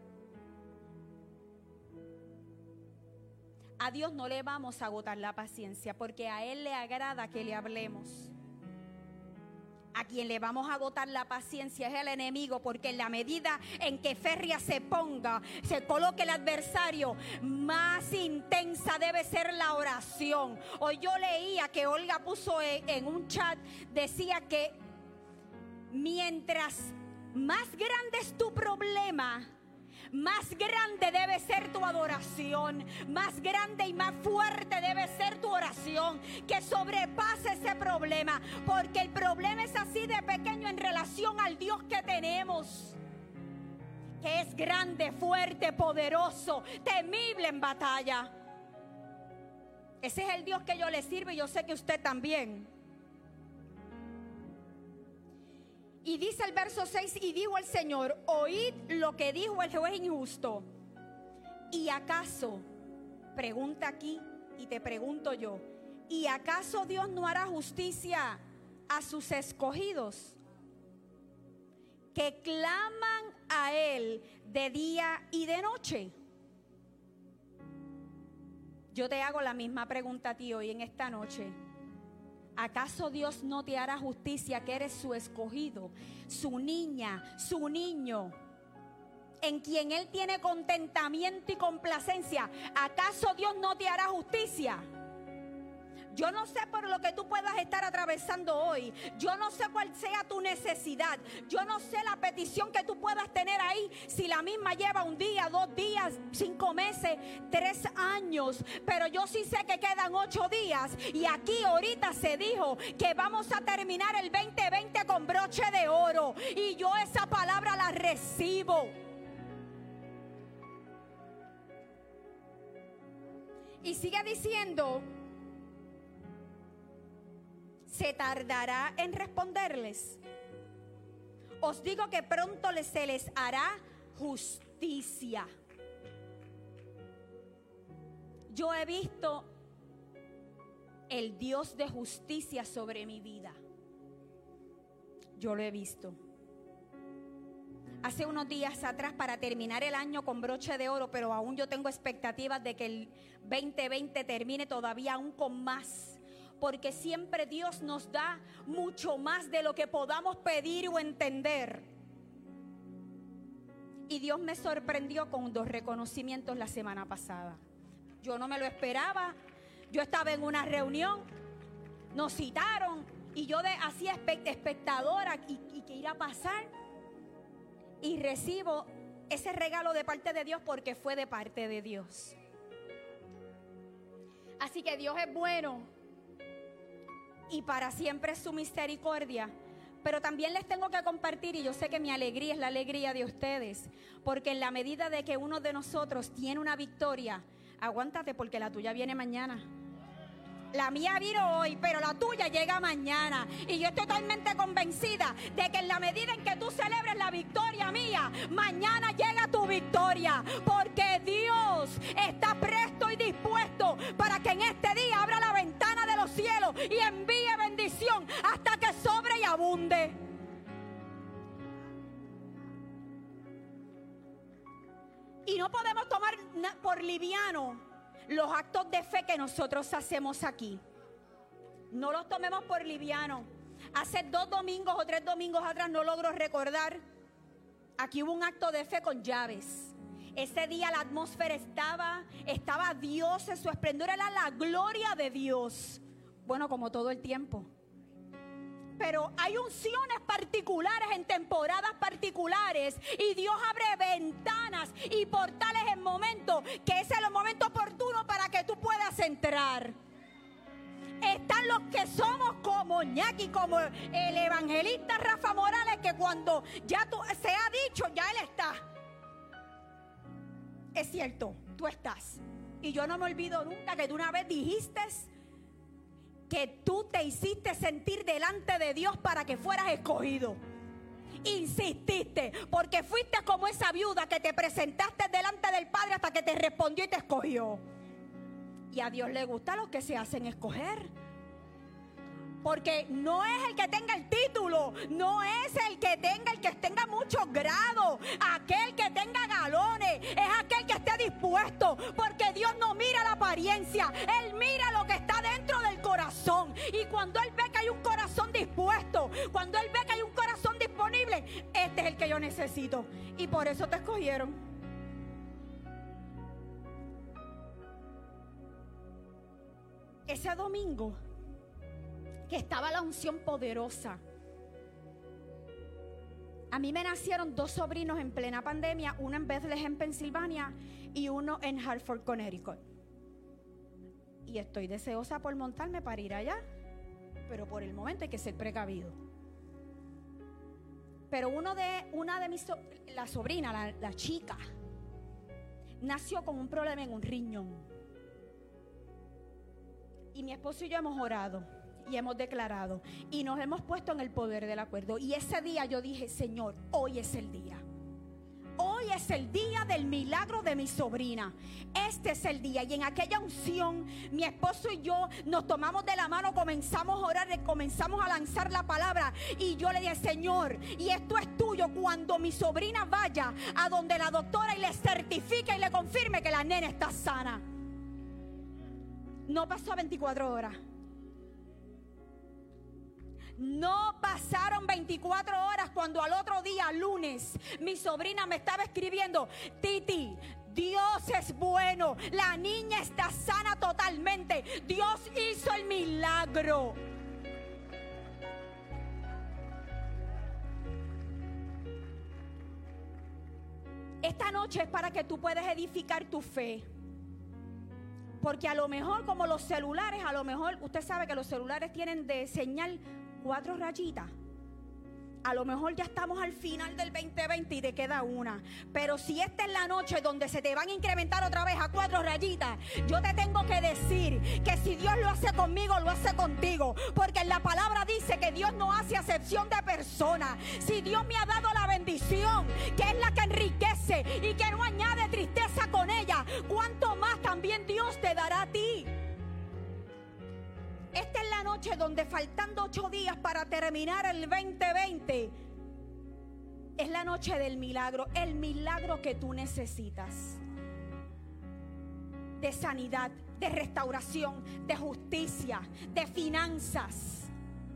A Dios no le vamos a agotar la paciencia, porque a Él le agrada que le hablemos. A quien le vamos a agotar la paciencia es el enemigo, porque en la medida en que férrea se ponga, se coloque el adversario, más intensa debe ser la oración. Hoy yo leía que Olga puso en, en un chat, decía que mientras más grande es tu problema, más grande debe ser tu adoración, más grande y más fuerte debe ser tu oración, que sobrepase ese problema, porque el problema es así de pequeño en relación al Dios que tenemos, que es grande, fuerte, poderoso, temible en batalla. Ese es el Dios que yo le sirvo y yo sé que usted también. Y dice el verso seis, y dijo el Señor, oíd lo que dijo el juez injusto. ¿Y acaso, pregunta aquí y te pregunto yo, ¿y acaso Dios no hará justicia a sus escogidos, que claman a Él de día y de noche? Yo te hago la misma pregunta a ti hoy en esta noche. ¿Acaso Dios no te hará justicia, que eres su escogido, su niña, su niño, en quien Él tiene contentamiento y complacencia? ¿Acaso Dios no te hará justicia? Yo no sé por lo que tú puedas estar atravesando hoy. Yo no sé cuál sea tu necesidad. Yo no sé la petición que tú puedas tener ahí. Si la misma lleva un día, dos días, cinco meses, tres años. Pero yo sí sé que quedan ocho días. Y aquí ahorita se dijo que vamos a terminar el veinte veinte con broche de oro. Y yo esa palabra la recibo. Y sigue diciendo, ¿se tardará en responderles? Os digo que pronto se les hará justicia. Yo he visto el Dios de justicia sobre mi vida. Yo lo he visto. Hace unos días atrás, para terminar el año con broche de oro, pero aún yo tengo expectativas de que el veinte veinte termine todavía aún con más. Porque siempre Dios nos da mucho más de lo que podamos pedir o entender. Y Dios me sorprendió con dos reconocimientos la semana pasada. Yo no me lo esperaba. Yo estaba en una reunión, nos citaron y yo de, así espectadora y, y que iba a pasar. Y recibo ese regalo de parte de Dios, porque fue de parte de Dios. Así que Dios es bueno. Y para siempre es su misericordia. Pero también les tengo que compartir, y yo sé que mi alegría es la alegría de ustedes, porque en la medida de que uno de nosotros tiene una victoria, aguántate, porque la tuya viene mañana. La mía vino hoy, pero la tuya llega mañana. Y yo estoy totalmente convencida de que en la medida en que tú celebres la victoria mía, mañana llega tu victoria. Porque Dios está presto y dispuesto para que en este día abra la ventana de los cielos y envíe bendición hasta que sobre y abunde. Y no podemos tomar por liviano los actos de fe que nosotros hacemos aquí. No los tomemos por liviano. hace dos domingos o tres domingos atrás, no logro recordar, aquí hubo un acto de fe con llaves. Ese día la atmósfera estaba, estaba Dios en su esplendor, era la gloria de Dios. Bueno, como todo el tiempo. Pero hay unciones particulares en temporadas particulares y Dios abre ventanas y portales en momentos que ese es el momento oportuno para que tú puedas entrar. Están los que somos como Ñaki, como el evangelista Rafa Morales, que cuando ya tú, se ha dicho, ya él está. Es cierto, tú estás. Y yo no me olvido nunca que tú una vez dijiste que tú te hiciste sentir delante de Dios para que fueras escogido. Insististe, porque fuiste como esa viuda que te presentaste delante del Padre hasta que te respondió y te escogió. Y a Dios le gusta los que se hacen escoger. Porque no es el que tenga el título, no es el que tenga el que tenga muchos grados, aquel que tenga galones, es aquel que esté dispuesto, porque Dios no mira la apariencia, Él mira lo que está dentro del corazón. Y cuando Él ve que hay un corazón dispuesto, cuando Él ve que hay un corazón disponible, este es el que yo necesito. Y por eso te escogieron. Ese domingo que estaba la unción poderosa, a mí me nacieron dos sobrinos en plena pandemia, uno en Bethlehem, Pensilvania, y uno en Hartford, Connecticut. Y estoy deseosa por montarme para ir allá, pero por el momento hay que ser precavido. Pero uno de, una de mis, so, la sobrina, la, la chica, nació con un problema en un riñón. Y mi esposo y yo hemos orado y hemos declarado y nos hemos puesto en el poder del acuerdo. Y ese día yo dije, Señor, hoy es el día. Hoy es el día del milagro de mi sobrina. Este es el día. Y en aquella unción, mi esposo y yo nos tomamos de la mano, comenzamos a orar, comenzamos a lanzar la palabra. Y yo le dije, Señor, y esto es tuyo cuando mi sobrina vaya a donde la doctora y le certifique y le confirme que la nena está sana. No pasó veinticuatro horas. No pasaron veinticuatro horas cuando al otro día, lunes, mi sobrina me estaba escribiendo, Titi, Dios es bueno, la niña está sana totalmente, Dios hizo el milagro. Esta noche es para que tú puedas edificar tu fe. Porque a lo mejor, como los celulares, a lo mejor usted sabe que los celulares tienen de señal cuatro rayitas. A lo mejor ya estamos al final del veinte veinte y te queda una. Pero si esta es la noche donde se te van a incrementar otra vez a cuatro rayitas, yo te tengo que decir que si Dios lo hace conmigo, lo hace contigo. Porque en la palabra dice que Dios no hace acepción de personas. Si Dios me ha dado la bendición, que es la que enriquece y que no añade tristeza con ella, ¿cuánto más también Dios te dará a ti? Esta es la noche donde, faltando ocho días para terminar el veinte veinte, es la noche del milagro, el milagro que tú necesitas. De sanidad, de restauración, de justicia, de finanzas.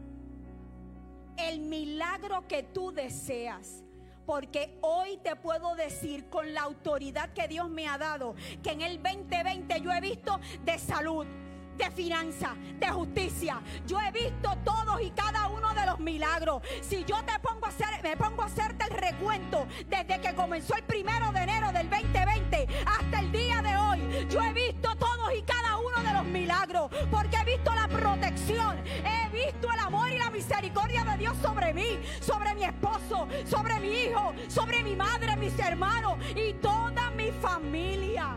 El milagro que tú deseas. Porque hoy te puedo decir con la autoridad que Dios me ha dado, que en el veinte veinte yo he visto de salud, de finanzas, de justicia. Yo he visto todos y cada uno de los milagros. Si yo te pongo a hacer, me pongo a hacerte el recuento desde que comenzó el primero de enero del veinte veinte hasta el día de hoy, yo he visto todos y cada uno de los milagros, porque he visto la protección, he visto el amor y la misericordia de Dios sobre mí, sobre mi esposo, sobre mi hijo, sobre mi madre, mis hermanos y toda mi familia.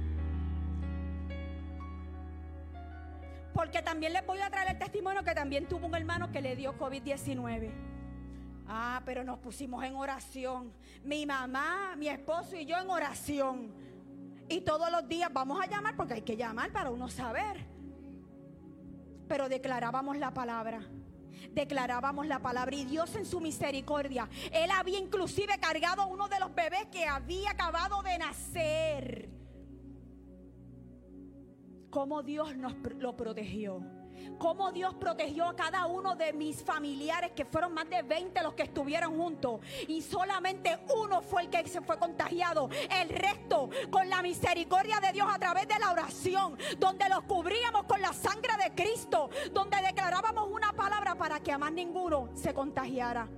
Porque también les voy a traer el testimonio que también tuvo un hermano que le dio COVID diecinueve. Ah, pero nos pusimos en oración. Mi mamá, mi esposo y yo en oración. Y todos los días vamos a llamar, porque hay que llamar para uno saber. Pero declarábamos la palabra. Declarábamos la palabra y Dios en su misericordia, Él había inclusive cargado a uno de los bebés que había acabado de nacer. cómo Dios nos lo protegió. Cómo Dios protegió a cada uno de mis familiares, que fueron más de veinte los que estuvieron juntos, y solamente uno fue el que se fue contagiado. El resto, con la misericordia de Dios, a través de la oración, donde los cubríamos con la sangre de Cristo, donde declarábamos una palabra para que a más ninguno se contagiara.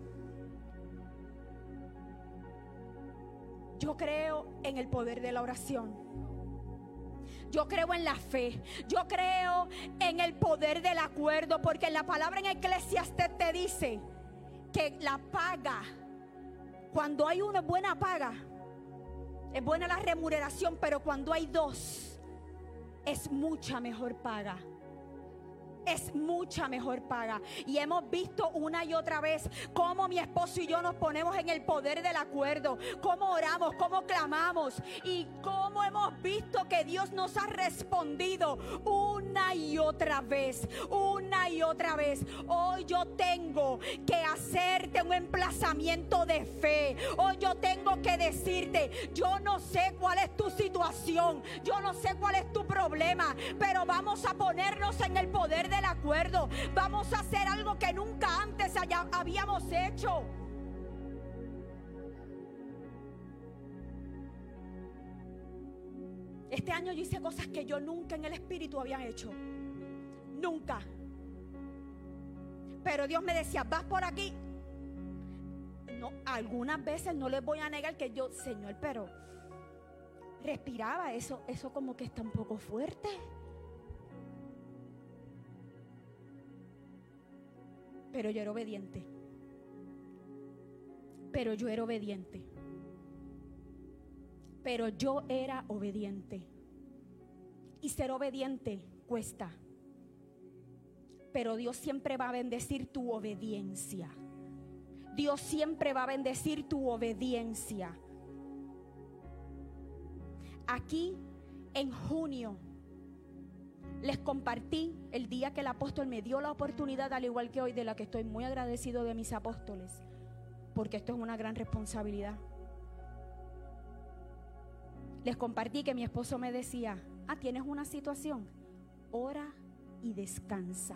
Yo creo en el poder de la oración. Yo creo en la fe. Yo creo en el poder del acuerdo, porque en la palabra en Eclesiastés te dice que la paga, cuando hay una buena paga, es buena la remuneración, pero cuando hay dos, es mucha mejor paga. Es mucha mejor paga. Y hemos visto una y otra vez cómo mi esposo y yo nos ponemos en el poder del acuerdo, cómo oramos, cómo clamamos, y cómo hemos visto que Dios nos ha respondido una y otra vez, una y otra vez. Hoy yo tengo que hacerte un emplazamiento de fe. Hoy yo tengo que decirte, yo no sé cuál es tu situación, yo no sé cuál es tu problema, pero vamos a ponernos en el poder del acuerdo. Vamos a hacer algo que nunca antes haya, habíamos hecho. Este año yo hice cosas que yo nunca en el espíritu había hecho. Nunca. Pero Dios me decía, vas por aquí. No, algunas veces no les voy a negar que yo, Señor, pero respiraba, eso, eso como que está un poco fuerte. Pero yo era obediente. Pero yo era obediente. Pero yo era obediente. Y ser obediente cuesta. Pero Dios siempre va a bendecir tu obediencia. Dios siempre va a bendecir tu obediencia. Aquí en junio les compartí el día que el apóstol me dio la oportunidad, al igual que hoy, de la que estoy muy agradecido de mis apóstoles, porque esto es una gran responsabilidad. Les compartí que mi esposo me decía, ah, tienes una situación, ora y descansa.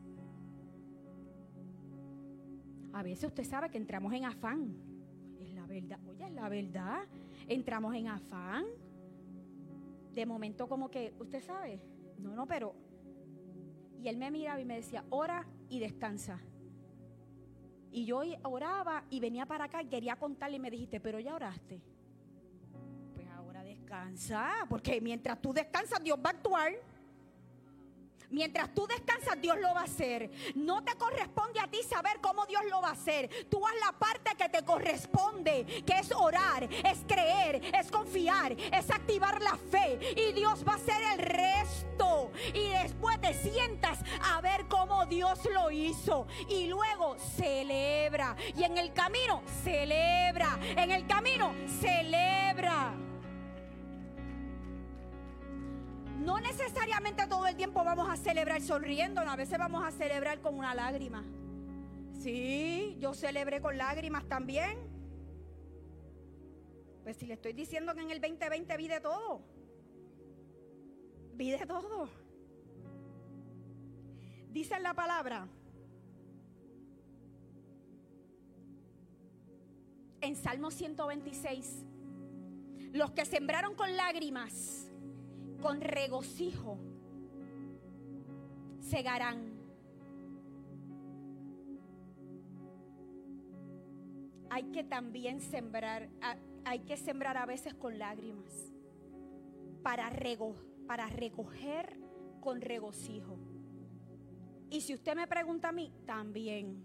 A veces usted sabe que entramos en afán. Es la verdad, oye, es la verdad. Entramos en afán. De momento como que, usted sabe, no, no, pero... Y él me miraba y me decía, ora y descansa. Y yo oraba y venía para acá y quería contarle, y me dijiste, pero ya oraste. Pues ahora descansa, porque mientras tú descansas, Dios va a actuar. Mientras tú descansas, Dios lo va a hacer. No te corresponde a ti saber cómo Dios lo va a hacer. Tú haz la parte que te corresponde, que es orar, es creer, es confiar, es activar la fe. Y Dios va a hacer el resto. Y después te sientas a ver cómo Dios lo hizo. Y luego celebra. Y en el camino, celebra. En el camino, celebra. No necesariamente todo el tiempo vamos a celebrar sonriendo, a veces vamos a celebrar con una lágrima. Sí, yo celebré con lágrimas también. Pues si le estoy diciendo que en el veinte veinte vi de todo. Vi de todo. Dice en la palabra, en Salmo ciento veintiséis, los que sembraron con lágrimas, con regocijo segarán. Hay que también sembrar, hay que sembrar a veces con lágrimas para, rego, para recoger con regocijo. Y si usted me pregunta a mí, también.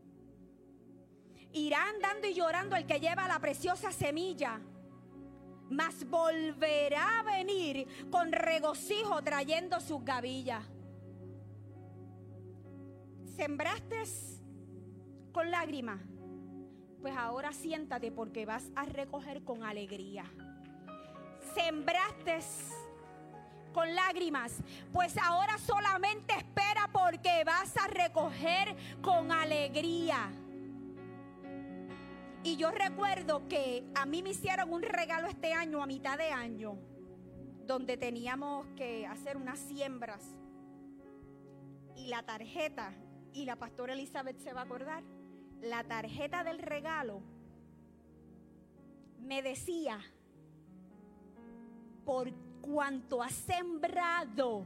Irá andando y llorando el que lleva la preciosa semilla, mas volverá a venir con regocijo trayendo sus gavillas. ¿Sembraste con lágrimas? Pues ahora siéntate, porque vas a recoger con alegría. ¿Sembraste con lágrimas? Pues ahora solamente espera, porque vas a recoger con alegría. Y yo recuerdo que a mí me hicieron un regalo este año, a mitad de año. donde teníamos que hacer unas siembras. Y la tarjeta, y la pastora Elizabeth se va a acordar, la tarjeta del regalo me decía: por cuanto has sembrado,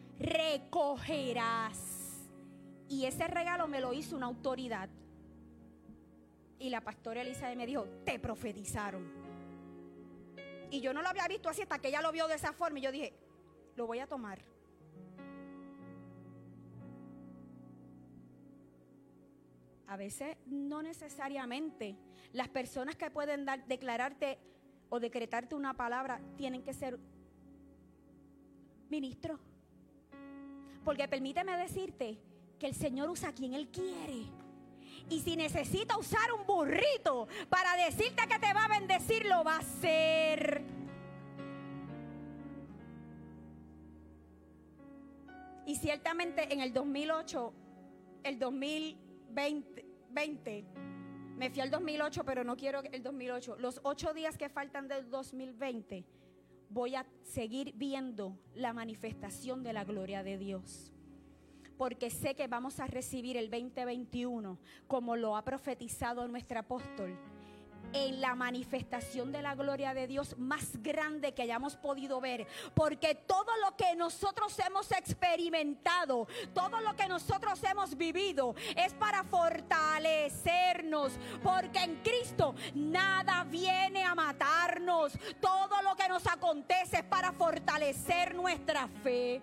recogerás. Y ese regalo me lo hizo una autoridad. Y la pastora Elizabeth me dijo: te profetizaron. Y yo no lo había visto así hasta que ella lo vio de esa forma. Y yo dije: lo voy a tomar. A veces no necesariamente las personas que pueden dar, declararte o decretarte una palabra tienen que ser ministros. Porque permíteme decirte que el Señor usa a quien Él quiere. Y si necesita usar un burrito para decirte que te va a bendecir, lo va a hacer. Y ciertamente en el dos mil ocho, el dos mil veinte, me fui al dos mil ocho, pero no quiero el dos mil ocho. Los ocho días que faltan del dos mil veinte, voy a seguir viendo la manifestación de la gloria de Dios. Porque sé que vamos a recibir el veinte veintiuno, como lo ha profetizado nuestro apóstol, en la manifestación de la gloria de Dios más grande que hayamos podido ver. Porque todo lo que nosotros hemos experimentado, todo lo que nosotros hemos vivido, es para fortalecernos. Porque en Cristo nada viene a matarnos. Todo lo que nos acontece es para fortalecer nuestra fe.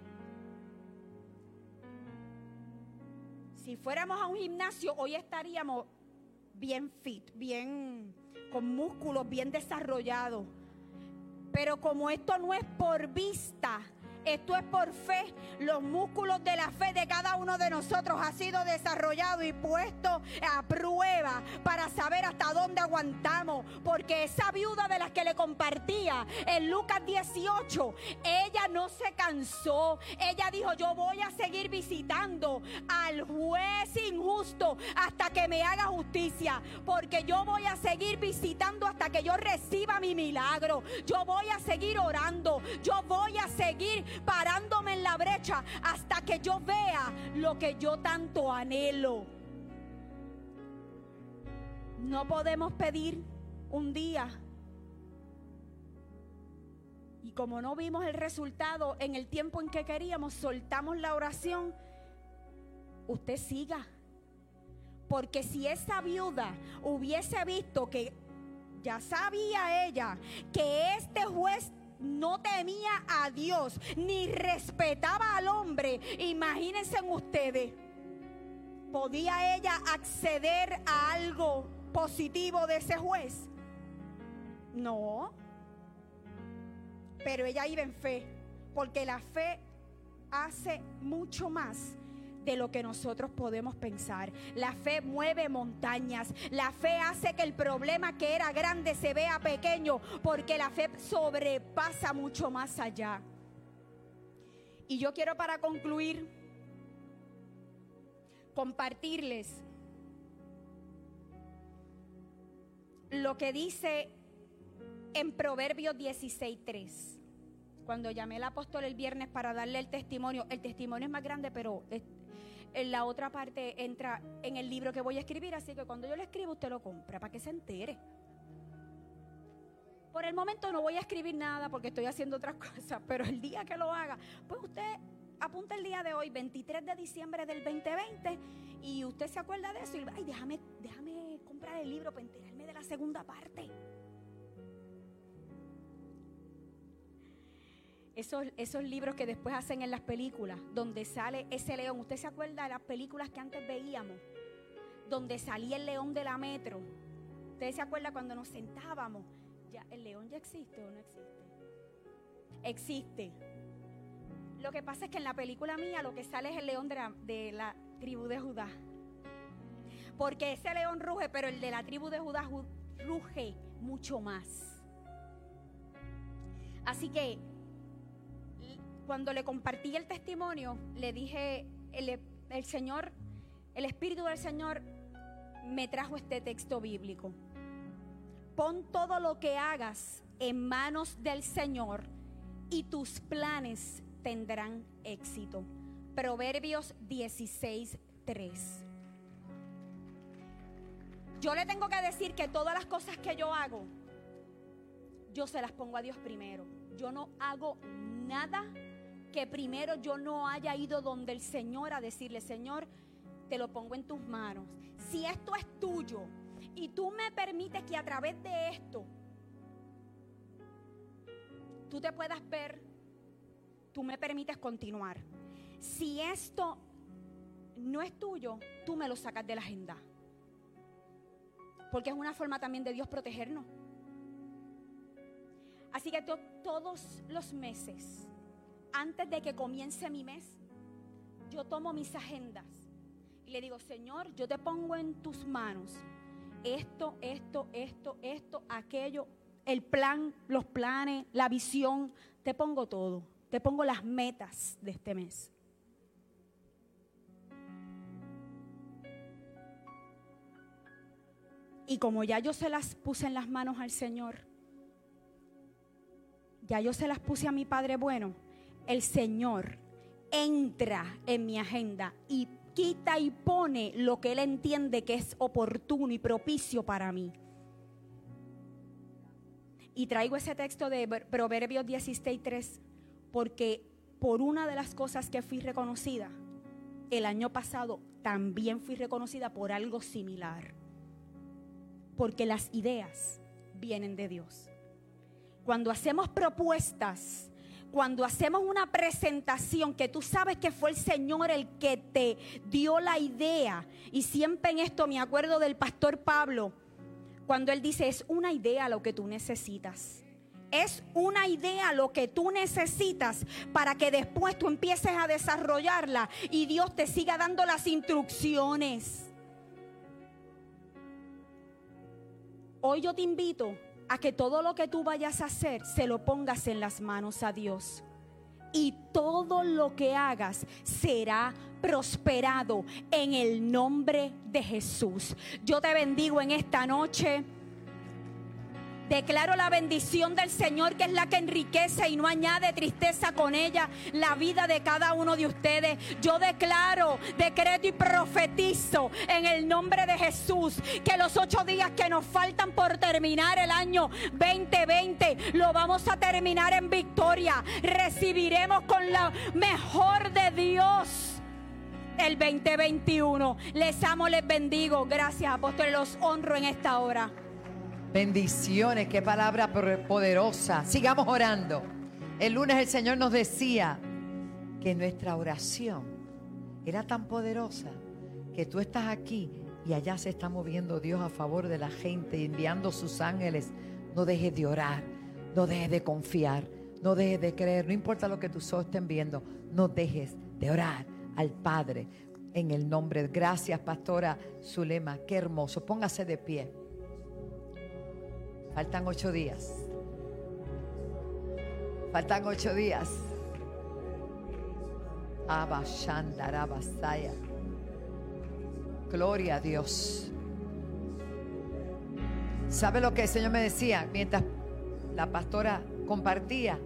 Si fuéramos a un gimnasio, hoy estaríamos bien fit, bien con músculos bien desarrollados. Pero como esto no es por vista, esto es por fe, los músculos de la fe de cada uno de nosotros ha sido desarrollado y puesto a prueba para saber hasta dónde aguantamos. Porque esa viuda de las que le compartía en Lucas dieciocho, ella no se cansó. Ella dijo: yo voy a seguir visitando al juez injusto hasta que me haga justicia, porque yo voy a seguir visitando hasta que yo reciba mi milagro. Yo voy a seguir orando, yo voy a seguir parándome en la brecha hasta que yo vea lo que yo tanto anhelo. No podemos pedir un día y como no vimos el resultado en el tiempo en que queríamos, soltamos la oración. Usted siga, porque si esa viuda hubiese visto que ya sabía ella que este juez no temía a Dios ni respetaba al hombre, imagínense ustedes, ¿podía ella acceder a algo positivo de ese juez? No. Pero ella iba en fe, porque la fe hace mucho más de lo que nosotros podemos pensar. La fe mueve montañas. La fe hace que el problema que era grande se vea pequeño, porque la fe sobrepasa mucho más allá. Y yo quiero, para concluir, compartirles lo que dice en Proverbios dieciséis tres. Cuando llamé al apóstol el viernes para darle el testimonio, el testimonio es más grande, pero es, en la otra parte entra en el libro que voy a escribir, así que cuando yo le escribo usted lo compra para que se entere. Por el momento no voy a escribir nada porque estoy haciendo otras cosas, pero el día que lo haga, pues usted apunta el día de hoy, veintitrés de diciembre del veinte veinte, y usted se acuerda de eso y ay, déjame, déjame comprar el libro para enterarme de la segunda parte. Esos, esos libros que después hacen en las películas, donde sale ese león. ¿Usted se acuerda de las películas que antes veíamos? Donde salía el león de la metro. ¿Usted se acuerda cuando nos sentábamos? Ya, ¿el león ya existe o no existe? Existe. Lo que pasa es que en la película mía lo que sale es el león de la, de la tribu de Judá. Porque ese león ruge, pero el de la tribu de Judá ruge mucho más. Así que cuando le compartí el testimonio, le dije, el, el Señor, el Espíritu del Señor me trajo este texto bíblico. Pon todo lo que hagas en manos del Señor y tus planes tendrán éxito. Proverbios dieciséis, tres. Yo le tengo que decir que todas las cosas que yo hago, yo se las pongo a Dios primero. Yo no hago nada que primero yo no haya ido donde el Señor a decirle: Señor, te lo pongo en tus manos. Si esto es tuyo y tú me permites que a través de esto tú te puedas ver, tú me permites continuar. Si esto no es tuyo, tú me lo sacas de la agenda. Porque es una forma también de Dios protegernos. Así que to- todos los meses, antes de que comience mi mes, yo tomo mis agendas y le digo: Señor, yo te pongo en tus manos esto, esto, esto, esto, aquello, el plan, los planes, la visión, te pongo todo, te pongo las metas de este mes. Y como ya yo se las puse en las manos al Señor, ya yo se las puse a mi Padre bueno, el Señor entra en mi agenda y quita y pone lo que Él entiende que es oportuno y propicio para mí. Y traigo ese texto de Proverbios dieciséis, tres, porque por una de las cosas que fui reconocida, el año pasado también fui reconocida por algo similar. Porque las ideas vienen de Dios. Cuando hacemos propuestas, cuando hacemos una presentación que tú sabes que fue el Señor el que te dio la idea, y siempre en esto me acuerdo del pastor Pablo, cuando él dice: es una idea lo que tú necesitas. Es una idea lo que tú necesitas para que después tú empieces a desarrollarla y Dios te siga dando las instrucciones. Hoy yo te invito a que todo lo que tú vayas a hacer se lo pongas en las manos a Dios. Y todo lo que hagas será prosperado en el nombre de Jesús. Yo te bendigo en esta noche. Declaro la bendición del Señor, que es la que enriquece y no añade tristeza con ella la vida de cada uno de ustedes. Yo declaro, decreto y profetizo en el nombre de Jesús que los ocho días que nos faltan por terminar el año veinte veinte lo vamos a terminar en victoria. Recibiremos con lo mejor de Dios el veinte veintiuno. Les amo, les bendigo. Gracias, apóstoles, los honro en esta hora. Bendiciones, qué palabra poderosa. Sigamos orando. El lunes el Señor nos decía que nuestra oración era tan poderosa que tú estás aquí y allá se está moviendo Dios a favor de la gente, enviando sus ángeles. No dejes de orar, no dejes de confiar, no dejes de creer, no importa lo que tus ojos estén viendo, no dejes de orar al Padre en el nombre. Gracias, pastora Zulema, qué hermoso. Póngase de pie. Faltan ocho días. Faltan ocho días. Abashandarabasaya. Gloria a Dios. ¿Sabe lo que el Señor me decía mientras la pastora compartía?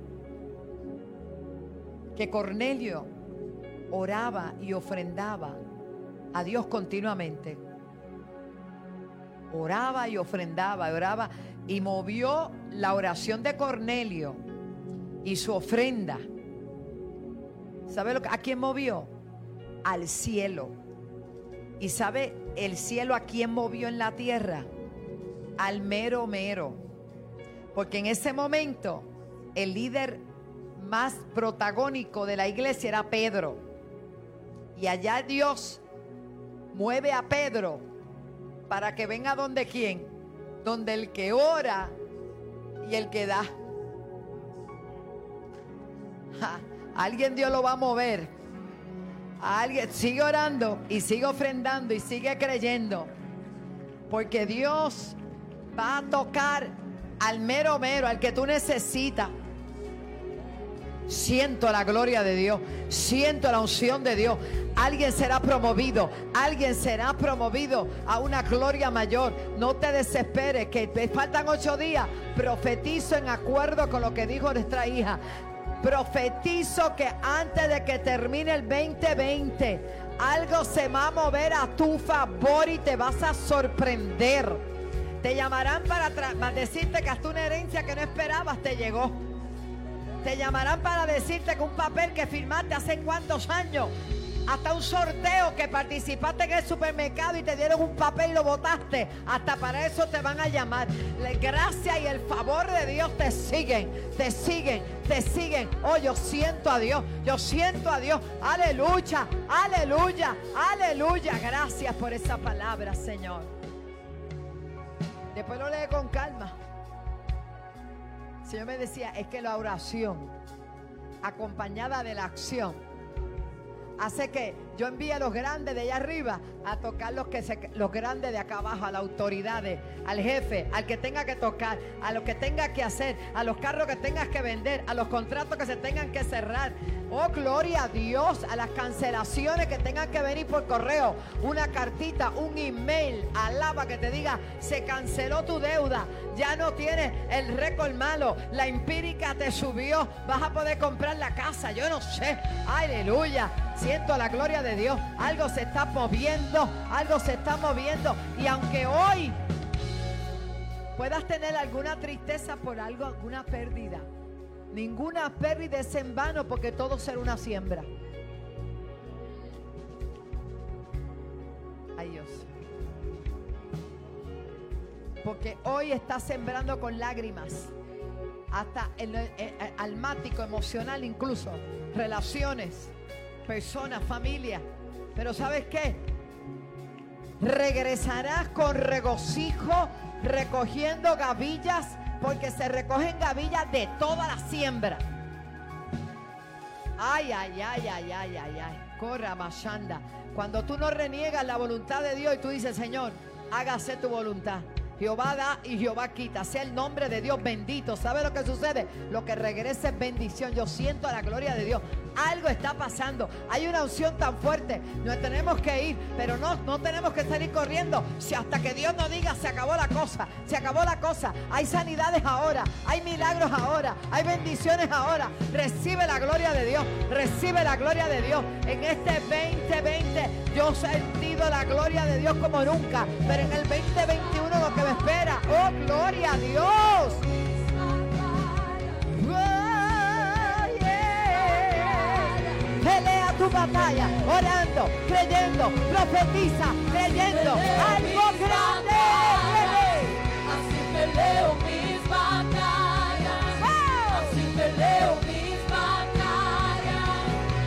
Que Cornelio oraba y ofrendaba a Dios continuamente. Oraba y ofrendaba, oraba y movió la oración de Cornelio y su ofrenda. ¿Sabe lo que, a quién movió? Al cielo. ¿Y sabe el cielo a quién movió en la tierra? Al mero mero. Porque en ese momento el líder más protagónico de la iglesia era Pedro. Y allá Dios mueve a Pedro para que venga donde quién, donde el que ora y el que da. Ja, alguien Dios lo va a mover. A alguien sigue orando y sigue ofrendando y sigue creyendo, porque Dios va a tocar al mero mero, al que tú necesitas. Siento la gloria de Dios, siento la unción de Dios. Alguien será promovido, alguien será promovido a una gloria mayor. No te desesperes, que te faltan ocho días. Profetizo en acuerdo con lo que dijo nuestra hija. Profetizo que antes de que termine el veinte veinte, algo se va a mover a tu favor y te vas a sorprender. Te llamarán para, para decirte que hasta una herencia que no esperabas te llegó. Te llamarán para decirte que un papel que firmaste hace cuántos años, hasta un sorteo que participaste en el supermercado y te dieron un papel y lo botaste, hasta para eso te van a llamar. La gracia y el favor de Dios te siguen, te siguen, te siguen. Oh, yo siento a Dios, yo siento a Dios. Aleluya, aleluya, aleluya. Gracias por esa palabra, Señor. Después lo lee con calma. El Señor me decía, es que la oración acompañada de la acción hace que yo envíe a los grandes de allá arriba a tocar los, que se, los grandes de acá abajo, a las autoridades, al jefe, al que tenga que tocar, a lo que tenga que hacer, a los carros que tengas que vender, a los contratos que se tengan que cerrar. Oh, gloria a Dios, a las cancelaciones que tengan que venir por correo, una cartita, un email, alaba, que te diga, se canceló tu deuda, ya no tienes el récord malo, la empírica te subió, vas a poder comprar la casa, yo no sé, aleluya. Siento la gloria de Dios. Algo se está moviendo, algo se está moviendo. Y aunque hoy puedas tener alguna tristeza por algo, alguna pérdida, ninguna pérdida es en vano, porque todo será una siembra. Ay, Dios. Porque hoy estás sembrando con lágrimas, hasta el, el, el almático, emocional, incluso relaciones, personas, familia. Pero ¿sabes qué? Regresarás con regocijo recogiendo gavillas, porque se recogen gavillas de toda la siembra. Ay, ay, ay, ay, ay, ay, ay. Corra, machanda. Cuando tú no reniegas la voluntad de Dios y tú dices, Señor, hágase tu voluntad. Jehová da y Jehová quita. Sea el nombre de Dios bendito. ¿Sabe lo que sucede? Lo que regresa es bendición. Yo siento la gloria de Dios. Algo está pasando. Hay una unción tan fuerte. Nos tenemos que ir, pero no, no tenemos que salir corriendo. Si hasta que Dios nos diga, se acabó la cosa. Se acabó la cosa. Hay sanidades ahora. Hay milagros ahora. Hay bendiciones ahora. Recibe la gloria de Dios. Recibe la gloria de Dios. En este veinte veinte yo he sentido la gloria de Dios como nunca. Pero en el veinte veintiuno lo que me espera. Oh, gloria a Dios. Pelea tu batalla, orando, creyendo, profetiza, creyendo, algo grande. Así peleo mis batallas, ¡Oh! así peleo mis batallas,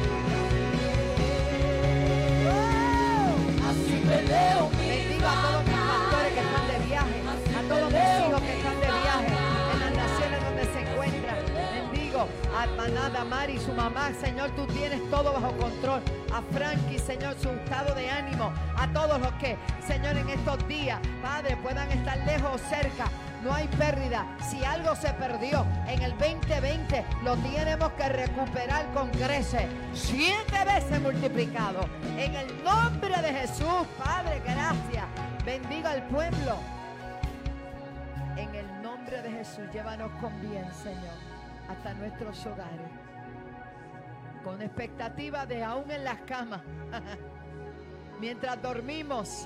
¡Oh! así peleo mis Bendigo a todos mis pastores que están de viaje, a todos mis hijos que están de viaje en las naciones donde se encuentran. Bendigo a Manada Mari y su mamá. Señor, tú tienes todo bajo control. A Frankie, Señor, su estado de ánimo. A todos los que, Señor, en estos días, Padre, puedan estar lejos o cerca. No hay pérdida. Si algo se perdió en el veinte veinte, lo tenemos que recuperar con creces, siete veces multiplicado. En el nombre de Jesús, Padre, gracias. Bendiga al pueblo. En el nombre de Jesús, llévanos con bien, Señor, hasta nuestros hogares. Con expectativa de aún en las camas, mientras dormimos,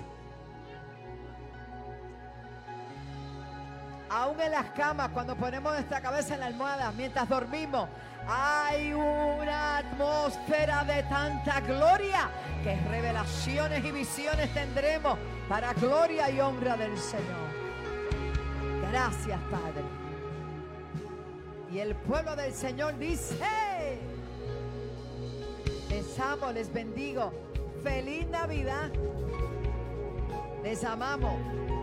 aún en las camas, cuando ponemos nuestra cabeza en la almohada, mientras dormimos, hay una atmósfera de tanta gloria que revelaciones y visiones tendremos para gloria y honra del Señor. Gracias, Padre. Y el pueblo del Señor dice: les amo, les bendigo. Feliz Navidad. Les amamos.